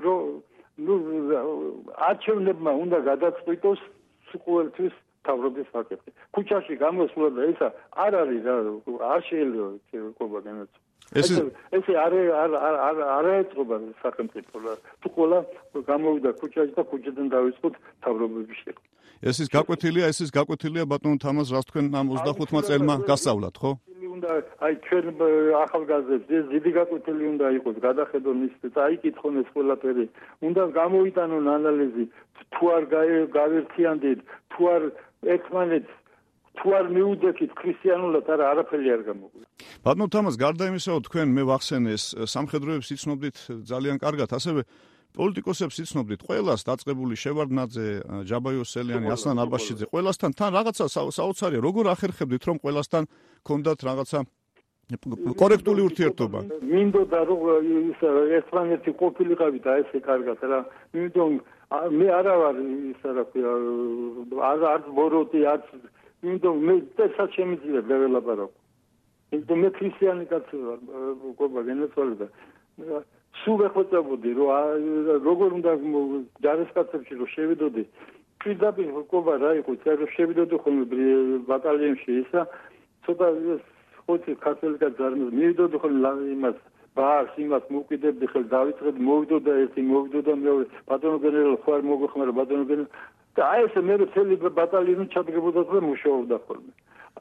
არჩევნებმა უნდა გადაწყვიტოს სუპერტის მთავრობის ფაქტი. ქუჩაში გამოსვლა და ისა არ არის რა, არ შეიძლება ყობა განაც. ესე არ ეწყობა სახელმწიფო რა. თუ ყველა გამოვიდა ქუჩაში და ქუჩიდან დავიწყოთ მთავრობების შექმნა. ეს ის გაკვეთილია ბატონო თამაზ, რაც თქვენ ამ 25 წელმა გასწავლათ, ხო? აი ჩვენ ახალგაზრდებს ეს დიდი გაკვეთილი უნდა იყოს, გადახედონ ის და აიკითხონ ეს ყველაფერი. უნდა გამოვიტანონ ანალიზი, თუ არ გავერთიანდით, თუ არ ერთმანეთს თუ არ მიუდექით ქრისტიანულად, არაფერი არ გამოგვია. ბატონო თამაზ, გარდა იმისა, თქვენ მე ვახსენე ეს სამხედროებს იცნობდით ძალიან კარგად, ასევე პოლიტიკოსებს იცნობდით, ყველას დაწყებული შევარდნაძე, ჯაბაიოსელიანი, ასლან აბაშიძე, ყველასთან თან რაღაცა საოცარია, როგორ ახერხებდით, რომ ყველასთან ქონდათ რაღაცა კორექტული ურთიერთობა? მინდოდა რომ ერთმანეთი ყოფილიყავი და ესე კარგად რა. მინდომ მე არა ვარ ისა რა ქვია, არც ბოროტი, არც მინდომ მე წესაც შემიძლია ველაპარაკო. მინდომ მე ქრისტიანი კაცი ვარ, გობა გენერალი და სულ ეხოწებოდი რომ როგორ უნდა ჯარისკაცებში რომ შევიდოდი. პირდაპირ გობა რა იყო, წერო შევიდოდი ხოლმე ბატალიონში ისა, ცოტა ხოთი ქართული კაცი მივიდოდი ხოლმე იმას ბარს იმას მოვკიდებდი ხელ დავიწყეთ მოვიდოდა ერთი მოვიდოდა მეორე ბატონო გენერალი ხო არ მოგეხმარა ბატონო გენერალი და აი ესე მე წელი ბატალიონი ჩადგებოდა და მუშაობდა ხოლმე.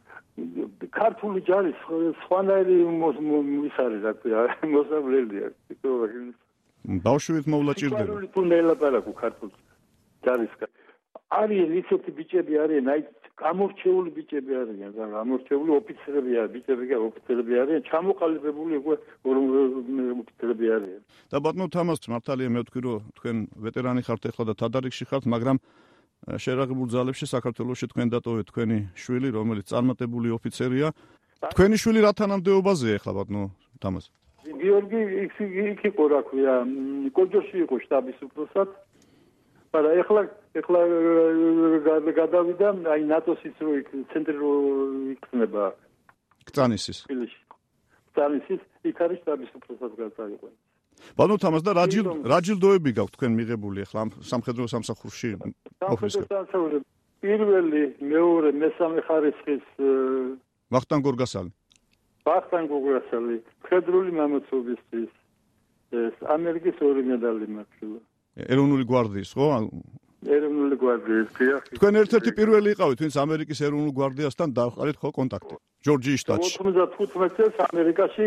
ქართული ჯარი სხვანაირი ის არის რა ქვია, მოსავლელია. ბავშვით მოვლა ჭირდება. თუ ნელაპარაკო ქართულ ჯარისკენ. არიან ისეთი ბიჭები არიან, აი გამორჩეული ბიჭები არიან, გამორჩეული ოფიცერები არიან, ჩამოყალიბებული უკვე ოფიცერები არიან. და ბატონო თამაზ, მართალია მე ვთქვი რომ თქვენ ვეტერანი ხართ ეხლა და თადარიგში ხართ, მაგრამ შეიარაღებულ ძალებში საქართველოში თქვენ დატოვეთ თქვენი შვილი, რომელიც წარმატებული ოფიცერია. თქვენი შვილი რა თანამდებობაზეა ეხლა ბატონო თამაზ? გიორგი იქ იყო რა ქვია, კოჯოში იყო შტაბის უფროსად. მაგრამ ეხლა გადავიდა აი ნატოსის რო იქ ცენტრი რო იქნება. კწანისის. კწანისის იქ არის შტაბის უფროსად გადაიყვანა. ბატონო თამაზ და რა ჯილდოები გაქვთ თქვენ მიღებული ახლა ამ სამხედრო სამსახურში ოფისგან? პირველი, მეორე, მესამე ხარისხის ვახტანგ გორგასალი. მხედრული მამაცობისთვის ეს ამერიკის 2 მედალი მაქვს. ეროვნული გვარდიის, ხო? ეროვნული გვარდიის, დიახ. თქვენ ერთ-ერთი პირველი იყავით, ვინც ამერიკის ეროვნულ გვარდიასთან დაყარეთ ხო კონტაქტი? ჯორჯიის შტატში. 95 წელს ამერიკაში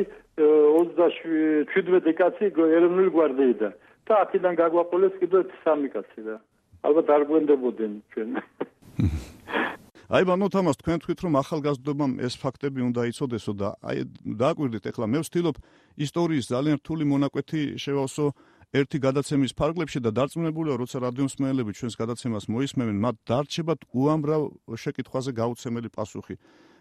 27 კაცი ეროვნული გვარდიიდან და აქედან გაგვაყოლეს კიდევ 3 კაცი რა. ალბათ არ გვენდებოდნენ ჩვენ. აი ბანო თამას, თქვენ თქვით რომ ახალგაზრდობამ ეს ფაქტები უნდა იცოდესო და აი დააკვირდით, ეხლა მე ვცდილობ ისტორიის ძალიან რთული მონაკვეთი შევავსო ერთი გადაცემის ფარგლებში და დარწმუნებულია, როცა რადიოს მსმენელები ჩვენს გადაცემას მოისმენენ, მათ დარჩებათ უამრავ შეკითხვაზე გაუცემელი პასუხი.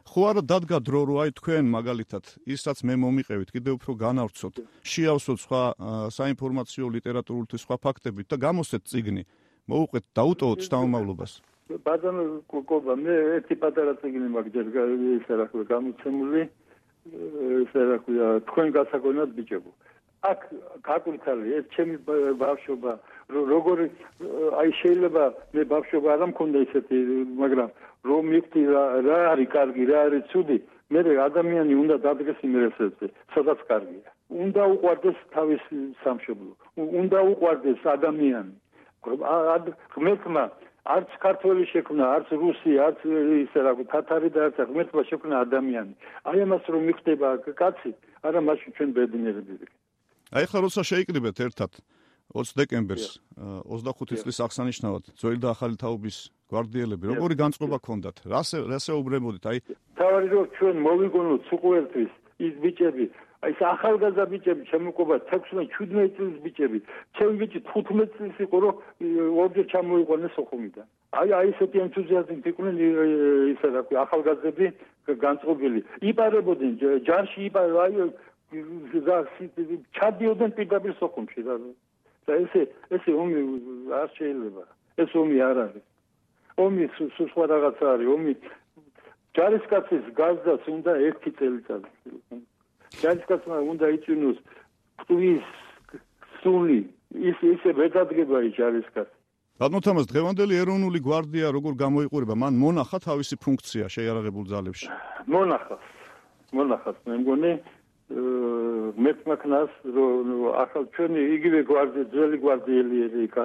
ხო არა დადგა დრო რომ აი თქვენ მაგალითად ისაც მე მომიყევით კიდევ უფრო განავრცოთ შეავსოთ სხვა საინფორმაციო ლიტერატურული თუ სხვა ფაქტებით და გამოსცეთ წიგნი მოუყვეთ დაუტოვოთ შთამომავლობას ბატონო კოკობა მე ერთი პატარა წიგნი მაქვს ჯერ ისე რა ქვია გამოცემული ესე რა ქვია თქვენ გასაგონად ბიჭებო აქ გაკურთხალი ეს ჩემი ბავშვობა როგორი აი შეიძლება მე ბავშვობა არ მქონდა ისეთი მაგრამ რომ მივხვდი რა არის კარგი რა არის ცუდი მე ადამიანი უნდა დადგეს იმ რესურსზე სადაც კარგია უნდა უყვარდეს თავის სამშობლო უნდა უყვარდეს ადამიანი ღმერთმა არც ქართველი შექმნა არც რუსი არც ისე რა ქვია თათარი და არც ღმერთმა შექმნა ადამიანი აი ამას რომ მიხდება კაცი არა მაშინ ჩვენ ბედნიერები აი ხა როცა შეიკრიბეთ ერთად 20 დეკემბერს 25 წლის აღსანიშნავად ძველი და ახალი თაობის გვარდიელები როგორი განწყობა გქონდათ რასე უბრებოდით აი თავარი რომ ჩვენ მოვიგონოთ უყურებთვის ის ბიჭები აი ეს ახალგაზრდა ბიჭები შემოկობა 16-17 წლის ბიჭები ჩემი ბიჭი 15 წლის იყო რომ ორჯერ ჩამოიყვანეს ოხუმიდან აი ესეთი ენთუზიაზმით იყვნენ ისე რა ქვია ახალგაზრდები განწყობილი იპარებოდნენ ჯარში აი ჩადიოდნენ პირდაპირ ოხუმში და ესე ომი არ შეიძლება ეს ომი არ არის ომი სხვა რაღაცა არის ომი ჯარისკაცის გაზდას უნდა 1 წელიწადი ჯარისკაცმა უნდა იწვინოს ტყვის სული ისე ვედადგება ის ჯარისკაცი ბატონო თამაზ დღევანდელი ეროვნული გვარდია როგორ გამოიყურება მან მონახა თავისი ფუნქცია შეიარაღებულ ძალებში მონახავს მე მგონი მეტმაკნას რომ ახალ ჩვენი იგივე გვარდი ძველი გვარდიელი ერიკა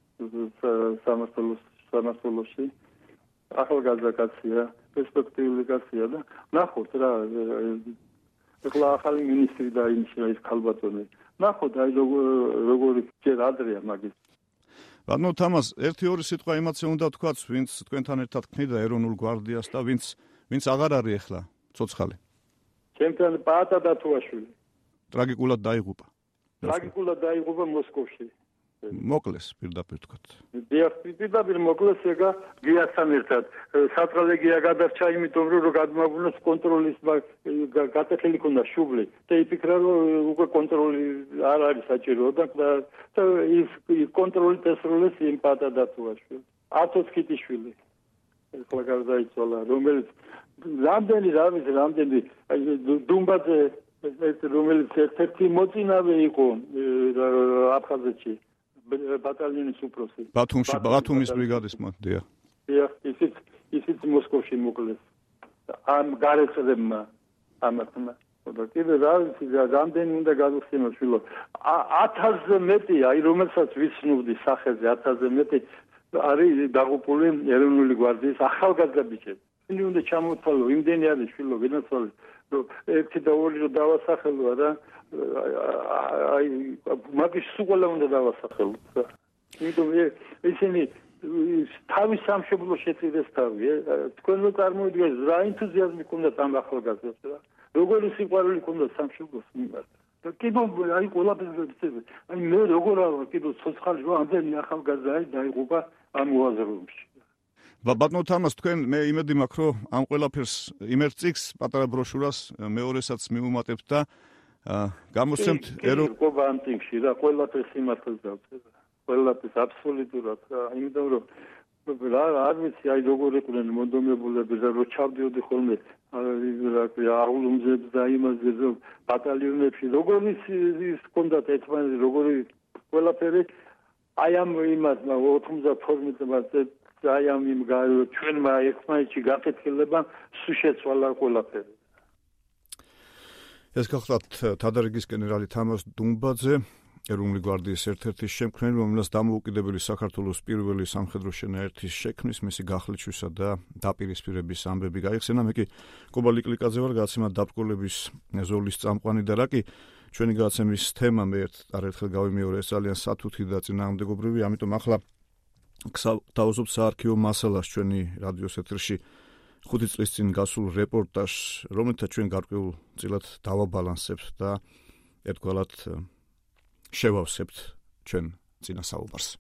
სამასოლოში ახალგაზრდა კაცია პერსპექტიული კაცია და ნახოთ რა ეხლა ახალი მინისტრი დაინიშნა ის ქალბატონი ნახოთ აი როგორი ჯერ ადრეა მაგის ბატონო თამაზ 1-2 სიტყვა იმაცე უნდა თქვაც ვინც თქვენთან ერთად ქმნიდა ეროვნულ გვარდიას და ვინც აღარ არის ეხლა ცოცხალი ჩემთან პაატა დათუაშვილი ტრაგიკულად დაიღუპა მოსკოვში მოკლეს პირდაპირ თქვათ პირდაპირ მოკლეს ეგა გიასთან ერთად საწყალე გია გადარჩა იმიტომ რომ გადმოაბრუნოს კონტროლის გატეხილი ქონდა შუბლი და იფიქრა რომ უკვე კონტროლი არ არის საჭირო და ის კონტროლი დასრულეს იმ პაატა დათუაშვილი ათოს ქიტიშვილი ეხლა გარდაიცვალა რომელიც რამდენი დუმბაძე რომელიც ერთ-ერთი მოწინავე იყო აფხაზეთში ბატალიონის უფროსი ბათუმის ბრიგადის მანდია ისიც მოსკოვში მოკლეს ამ გარეწრებმა ამათმა და კიდე რამდენი უნდა გავიხსენოთ შვილო 1000-ზე მეტი აი რომელსაც ვიცნობდი სახეზე 1000-ზე მეტი არის დაღუპული ეროვნული გვარდიის ახალგაზრდა ბიჭები ისინი უნდა ჩამოთვალო იმდენი არის შვილო ვინაცვალე რომ 1 და 2 რომ დავასახელო რა აი მაგის სულ უნდა დავასახელო იმიტომ ისინი თავის სამშობლო შეწიდეს თავი თქვენ რო წარმოიდგინეთ რა ენთუზიაზმი ქონდათ ამ ახალგაზრდებს რა როგორი სიყვარული ქონდათ სამშობლოს მიმართ და კიდევ აი ყველაფერზე აი მე როგორ არა კიდევ ცოცხალი რო ამდენი ახალგაზრდა არის დაიღუპა ამ უაზროებში ბატონო თამაზ თქვენ მე იმედი მაქვს რომ ამ ყველაფერს იმერთ წიგს პატარა ბროშურას მეორესაც მიუმატებთ და გამოსცემთ ეროვნულ ანტიკში რა ყველაფერს იმართოს დავწერა ყველაფერს აბსოლუტურად იმიტომ რომ რა არ ვიცი აი როგორ იყვნენ მონდომებულები და რო ჩავდიოდი ხოლმე რა ქვია აღლუმზებს და იმაზე რომ ბატალიონებში როგორი ის ჰქონდათ ერთმანეთი როგორი ყველაფერი აი ამ იმასმა 92-მა აი ამ იმ ჩვენმა ერთმანეთში გაკეთილება სულ შეცვალა ყველაფერი ეს გახლავთ თადარიგის გენერალი თამაზ დუმბაძე ეროვნული გვარდიის ერთ-ერთი შემქმნელი რომელსაც დამოუკიდებელი საქართველოს პირველი სამხედრო შენაერთის შექმნის მისი გახლეჩვისა და დაპირისპირების ამბები გაიხსენა მე კი კობა ლიკლიკაძე ვარ გაცემა დაბრკოლების ზოლის წამყვანი და რა კი ჩვენი გაცემის თემა მე არაერთხელ გავიმეორე ეს ძალიან სათუთი და წინააღმდეგობრივი ამიტომ ახლა გთავაზობთ საარქივო მასალას ჩვენი რადიოს ეთერში 5 წლის წინ გასულ რეპორტაჟს რომელთაც ჩვენ გარკვეულ წილად დავაბალანსებთ და ერთგვარად შევავსებთ ჩვენ წინასაუბარს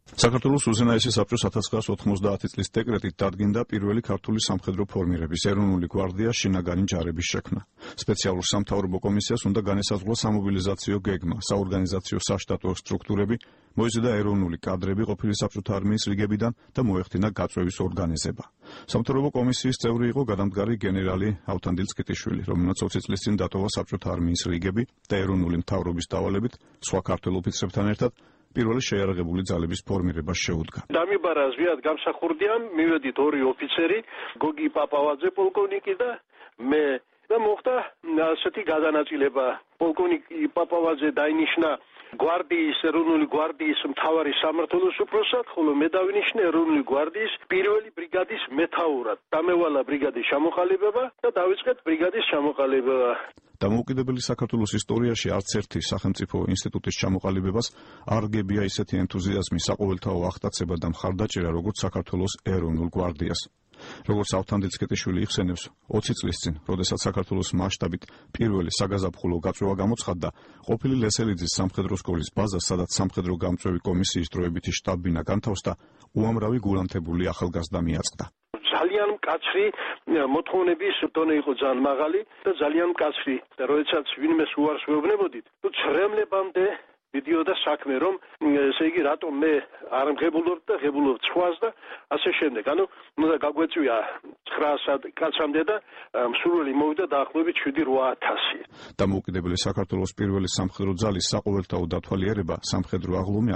საქართველოს უზენაესი საბჭოს 1990 წლის დეკრეტით დადგინდა პირველი ქართული სამხედრო ფორმირების ეროვნული გვარდია შინაგანი ჯარების შექმნა. სპეციალურ სამთავრობო კომისიას უნდა განესაზღვრა სამობილიზაციო გეგმა, საორგანიზაციო საშტატო სტრუქტურები, მოიზიდა ეროვნული კადრები ყოფილი საბჭოთა არმიის რიგებიდან და მოეხდინა გაწვევის ორგანიზება. სამთავრობო კომისიის წევრი იყო გადამდგარი გენერალი ავთანდილ სკიტიშვილი, რომელმაც 20 წლის წინ დატოვა საბჭოთა არმიის რიგები და ეროვნული მთავრობის დავალებით სხვა ქართველ ოფიცრებთან ერთად პირველი შეიარაღებული ძალების ფორმირებას შეუდგა. დამიბარა ზვიად გამსახურდიამ, მივედით ორი ოფიცერი, გოგი პაპავაძე პოლკოვნიკი და მე და მოხდა ასეთი გადანაწილება. პოლკოვნიკი პაპავაძე დაინიშნა გვარდიის, ეროვნული გვარდიის მთავარი სამმართველოს უფროსად, ხოლო მე დავინიშნე ეროვნული გვარდიის პირველი ბრიგადის მეთაურად. დამევალა ბრიგადის ჩამოყალიბება და დავიწყეთ ბრიგადის ჩამოყალიბება. დამოუკიდებელი საქართველოს ისტორიაში არც ერთი სახელმწიფო ინსტიტუტის ჩამოყალიბებას არ გებია ისეთი ენთუზიაზმი, საყოველთაო აღტაცება და მხარდაჭერა, როგორც საქართველოს ეროვნულ გვარდიას. როგორც ავთანდილ სკიტიშვილი იხსენებს, 20 წლის წინ, როდესაც საქართველოს მასშტაბით პირველი საგაზაფხულო გაწვევა გამოცხადდა, ყოფილი ლესელიძის სამხედრო სკოლის ბაზა, სადაც სამხედრო გამწვევი კომისიის დროებითი შტაბ-ბინა განთავსდა, უამრავი გულანთებული ახალგაზრდა მიაწყდა. ძალიან მკაცრი მოთხოვნების დონე იყო ძალიან მაღალი და ძალიან მკაცრი. როდესაც ვინმეს უარს ვეუბნებოდით, თუ ცრემლებამდე მიდიოდა საქმე, რომ ესე იგი რატომ მე არ მღებულობ და ღებულობ სხვას და ასე შემდეგ. ანუ უნდა გაგვეწვია 900 კაცამდე და მსურველი მოვიდა დაახლოებით 7-8000. დამოუკიდებელი საქართველოს პირველი სამხედრო ძალის საყოველთაო დათვალიერება სამხედრო აღლუმი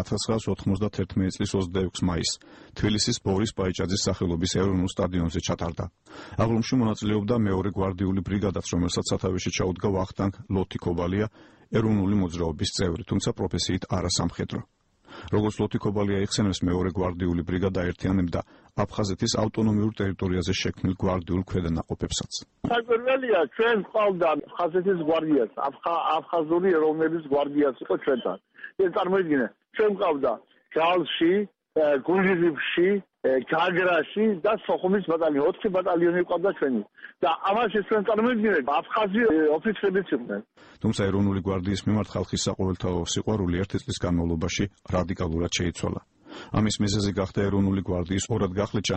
1991 წლის 26 მაისს თბილისის ბორის პაიჭაძის სახელობის ეროვნულ სტადიონზე ჩატარდა. აღლუმში მონაწილეობდა მეორე გვარდიული ბრიგადაც, რომელსაც სათავეში ჩაუდგა ვახტანგ ლოთიკობალია, ეროვნული მოძრაობის წევრი, თუმცა პროფესიით არასამხედრო. როგორც ლოთიკობალია იხსენებს, მეორე გვარდიული ბრიგადა აერთიანებდა აფხაზეთის ავტონომიურ ტერიტორიაზე შექმნილ გვარდიულ ქვედანაყოფებსაც. საკვირველია, ჩვენ ყავდა აფხაზეთის გვარდიას, აფხაზური ეროვნების გვარდიას იყო ჩვენთან. ეს წარმოიდგინე, ჩვენ ყავდა ჯალში, გულირიბში, გაგრაში და სოხუმის ბატალიონი, 4 ბატალიონი ყავდა ჩვენი. და ამაში ჩვენ წარმოიდგინეთ, აფხაზი ოფიცრებიც იყვნენ. თუმცა ეროვნული გვარდიის მიმართ ხალხის საყოველთაო სიყვარული 1 წლის განმავლობაში რადიკალურად შეიცვალა. ამის მიზეზი გახდა ეროვნული გვარდიის ორად გახლიჩა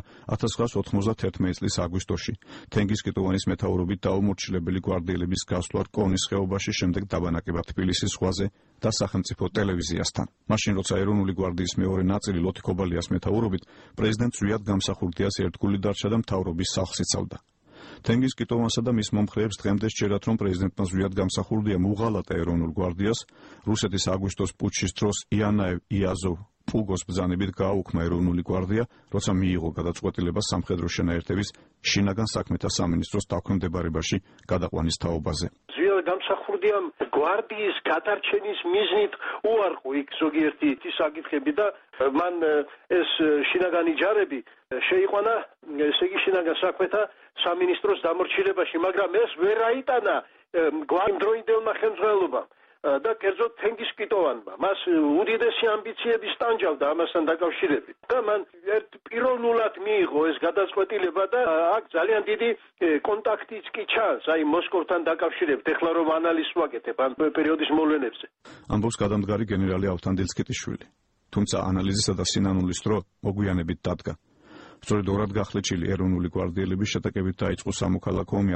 1991 წლის აგვისტოში, თენგიზ კიტოვანის მეთაურობით დაუმორჩილებელი გვარდიელების გასვლა რკონის ხეობაში, შემდეგ დაბანაკება თბილისის ზღვაზე და სახელმწიფო ტელევიზიასთან. მაშინ, როცა ეროვნული გვარდიის მეორე ნაწილი ლოთიკობალიას მეთაურობით პრეზიდენტ ზვიად გამსახურდიას ერთგული დარჩა და მთავრობის სახლს იცავდა. თენგიზ კიტოვანსა და მის მომხრეებს დღემდე სჯერათ, რომ პრეზიდენტმა ზვიად გამსახურდია უღალატა ეროვნულ გვარდიას, რუსეთის აგვისტოს პუტჩის დროს იანაევ, იაზოვ, პუგოს ბრძანებით გააუქმა ეროვნული გვარდია, როცა მიიღო გადაწყვეტილება სამხედრო შენაერთების შინაგან საქმეთა სამინისტროს დაქვემდებარებაში გადაყვანის თაობაზე. ზვიად გამსახურდიამ გვარდიის გადარჩენის მიზნით უარყო იქ ზოგიერთი საკითხები და მან ეს შინაგანი ჯარები შეიყვანა, ესე იგი შინაგან საქმეთა სამინისტროს დამორჩილებაში, მაგრამ ეს ვერ აიტანა გვარდიმდროინდელმა ხელმძღვანელობამ და კერძოდ თენგიზ კიტოვანმა. მას უდიდესი ამბიციები სტანჯავდა ამასთან დაკავშირებით და მან პირველნულად მიიღო ეს გადაწყვეტილება და აქ ძალიან დიდი კონტაქტიც კი ჩანს აი მოსკოვთან დაკავშირებით, ეხლა რომ ანალიზს ვაკეთებ ამ პერიოდის მოვლენებზე. ამბობს გადამდგარი გენერალი ავთანდილ სკიტიშვილი. თუმცა ანალიზისა და სინანულის დრო მოგვიანებით დადგა. სწორედ ორად გახლეჩილი ეროვნული გვარდიელების შეტაკებით დაიწყო სამოქალაქო ომი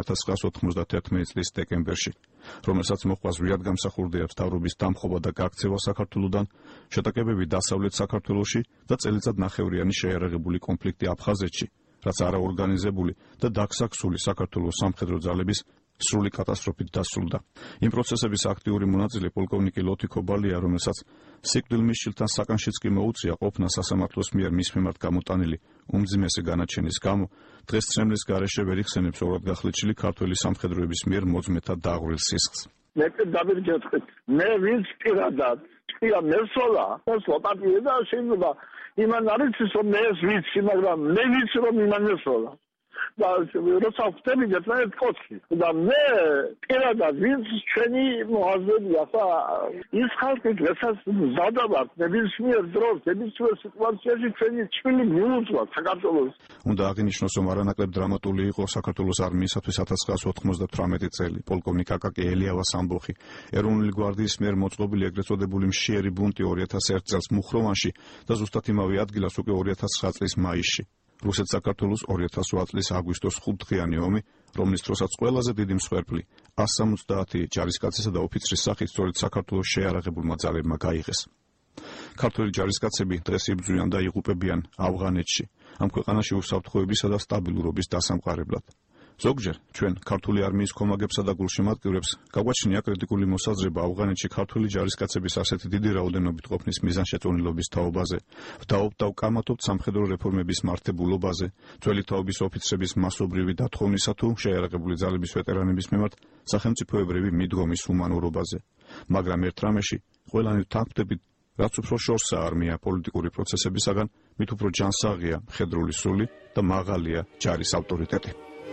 1991 წლის დეკემბერში, რომელსაც მოჰყვა ზვიად გამსახურდიას მთავრობის დამხობა და გაქცევა საქართველოდან, შეტაკებები დასავლეთ საქართველოში და წელიწად ნახევრიანი შეიარაღებული კონფლიქტი აფხაზეთში, რაც არაორგანიზებული და დაგსაქსული საქართველოს სამხედრო ძალების სრული კატასტროფით დასრულდა. იმ პროცესების აქტიური მონაწილე პოლკოვნიკი ლოთიკობალია, რომელსაც სიკვდილმის შილთან საკანშიც კი მოუწია ყოფნა სასამართლოს მიერ მის მიმართ გამოტანილი უმძიმესი განაჩენის გამო, დღეს ცრემლის გარეშე ვერ იხსენებს ორად გახლეჩილი ქართველი სამხედროების მიერ მოძმეთა დაღვრილ სისხლს. მე დავირჩეთ, მე ვინც პირადად ჭია მესოლა, პარტია და შეიძლება იმან არის რომ მე ეს ვიცი, მაგრამ მე ვიცი რომ იმან მესოლა. და როცა ვხდები ერთმანეთ კოთხი და მე პირადად ვინც ჩვენი მოაზრები ახლა ის ხალხი დღესაც მზადა ვართ ნებისმიერ დროს ნებისმიერ სიტუაციაში ჩვენი ჩვილი მიუძღვა საქართველოს. უნდა აღინიშნოს, რომ არანაკლებ დრამატული იყო საქართველოს არმიისათვის 1998 წელი. პოლკოვნიკ აკაკი ელიავას ამბოხი, ეროვნული გვარდიის მიერ მოწყობილი ეგრეთ წოდებული მშიერი ბუნტი 2001 წელს მუხროვანში და ზუსტად იმავე ადგილას უკვე 2009 წლის მაისში. რუსეთ-საქართველოს 2008 წლის აგვისტოს 5-დღიანი ომი, რომლის დროსაც ყველაზე დიდი მსხვერპლი 170 ჯარისკაცისა და ოფიცრის სახით სწორედ საქართველოს შეიარაღებულმა ძალებმა გაიღეს. ქართველი ჯარისკაცები დღეს იბრძვიან და იღუპებიან ავღანეთში, ამ ქვეყანაში უსაფრთხოებისა და სტაბილურობის დასამყარებლად. ზოგჯერ ჩვენ ქართული არმიის კომაგებსა და გულშემატკივრებს გაგვაჩნია კრიტიკული მოსაზრება ავღანეთში ქართული ჯარისკაცების ასეთი დიდი რაოდენობით ყოფნის მიზანშეწონილობის თაობაზე, ვდაობთ და ვკამათობთ სამხედრო რეფორმების მართებულობაზე, ძველი თაობის ოფიცრების მასობრივი დათხოვნისა თუ შეიარაღებული ძალების ვეტერანების მიმართ სახელმწიფოებრივი მიდგომის ჰუმანურობაზე. მაგრამ ერთ რამეში ყველანი ვთანხმდებით, რაც უფრო შორსაა არმია პოლიტიკური პროცესებისაგან, მით უფრო ჯანსაღია მხედრული სული და მაღალია ჯარის ავტორიტეტი.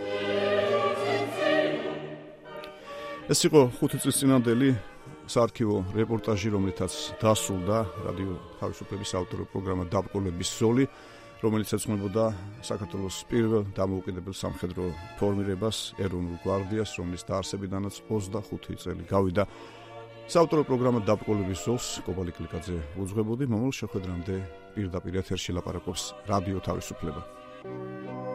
ეს იყო 5 წლის წინანდელი საარქივო რეპორტაჟი, რომლითაც დასრულდა რადიო თავისუფლების ავტორო პროგრამა დაბრკოლების ზოლი, რომელიც ეძღვნებოდა საქართველოს პირველ დამოუკიდებელ სამხედრო ფორმირებას, ეროვნულ გვარდიას, რომლის დაარსებიდანაც 25 წელი გავიდა. საავტორო პროგრამა დაბრკოლების ზოლს კობალი კლიკაძე უძღვებოდი, მომავალ შეხვედრამდე პირდაპირ ეთერში ლაპარაკობს რადიო თავისუფლება.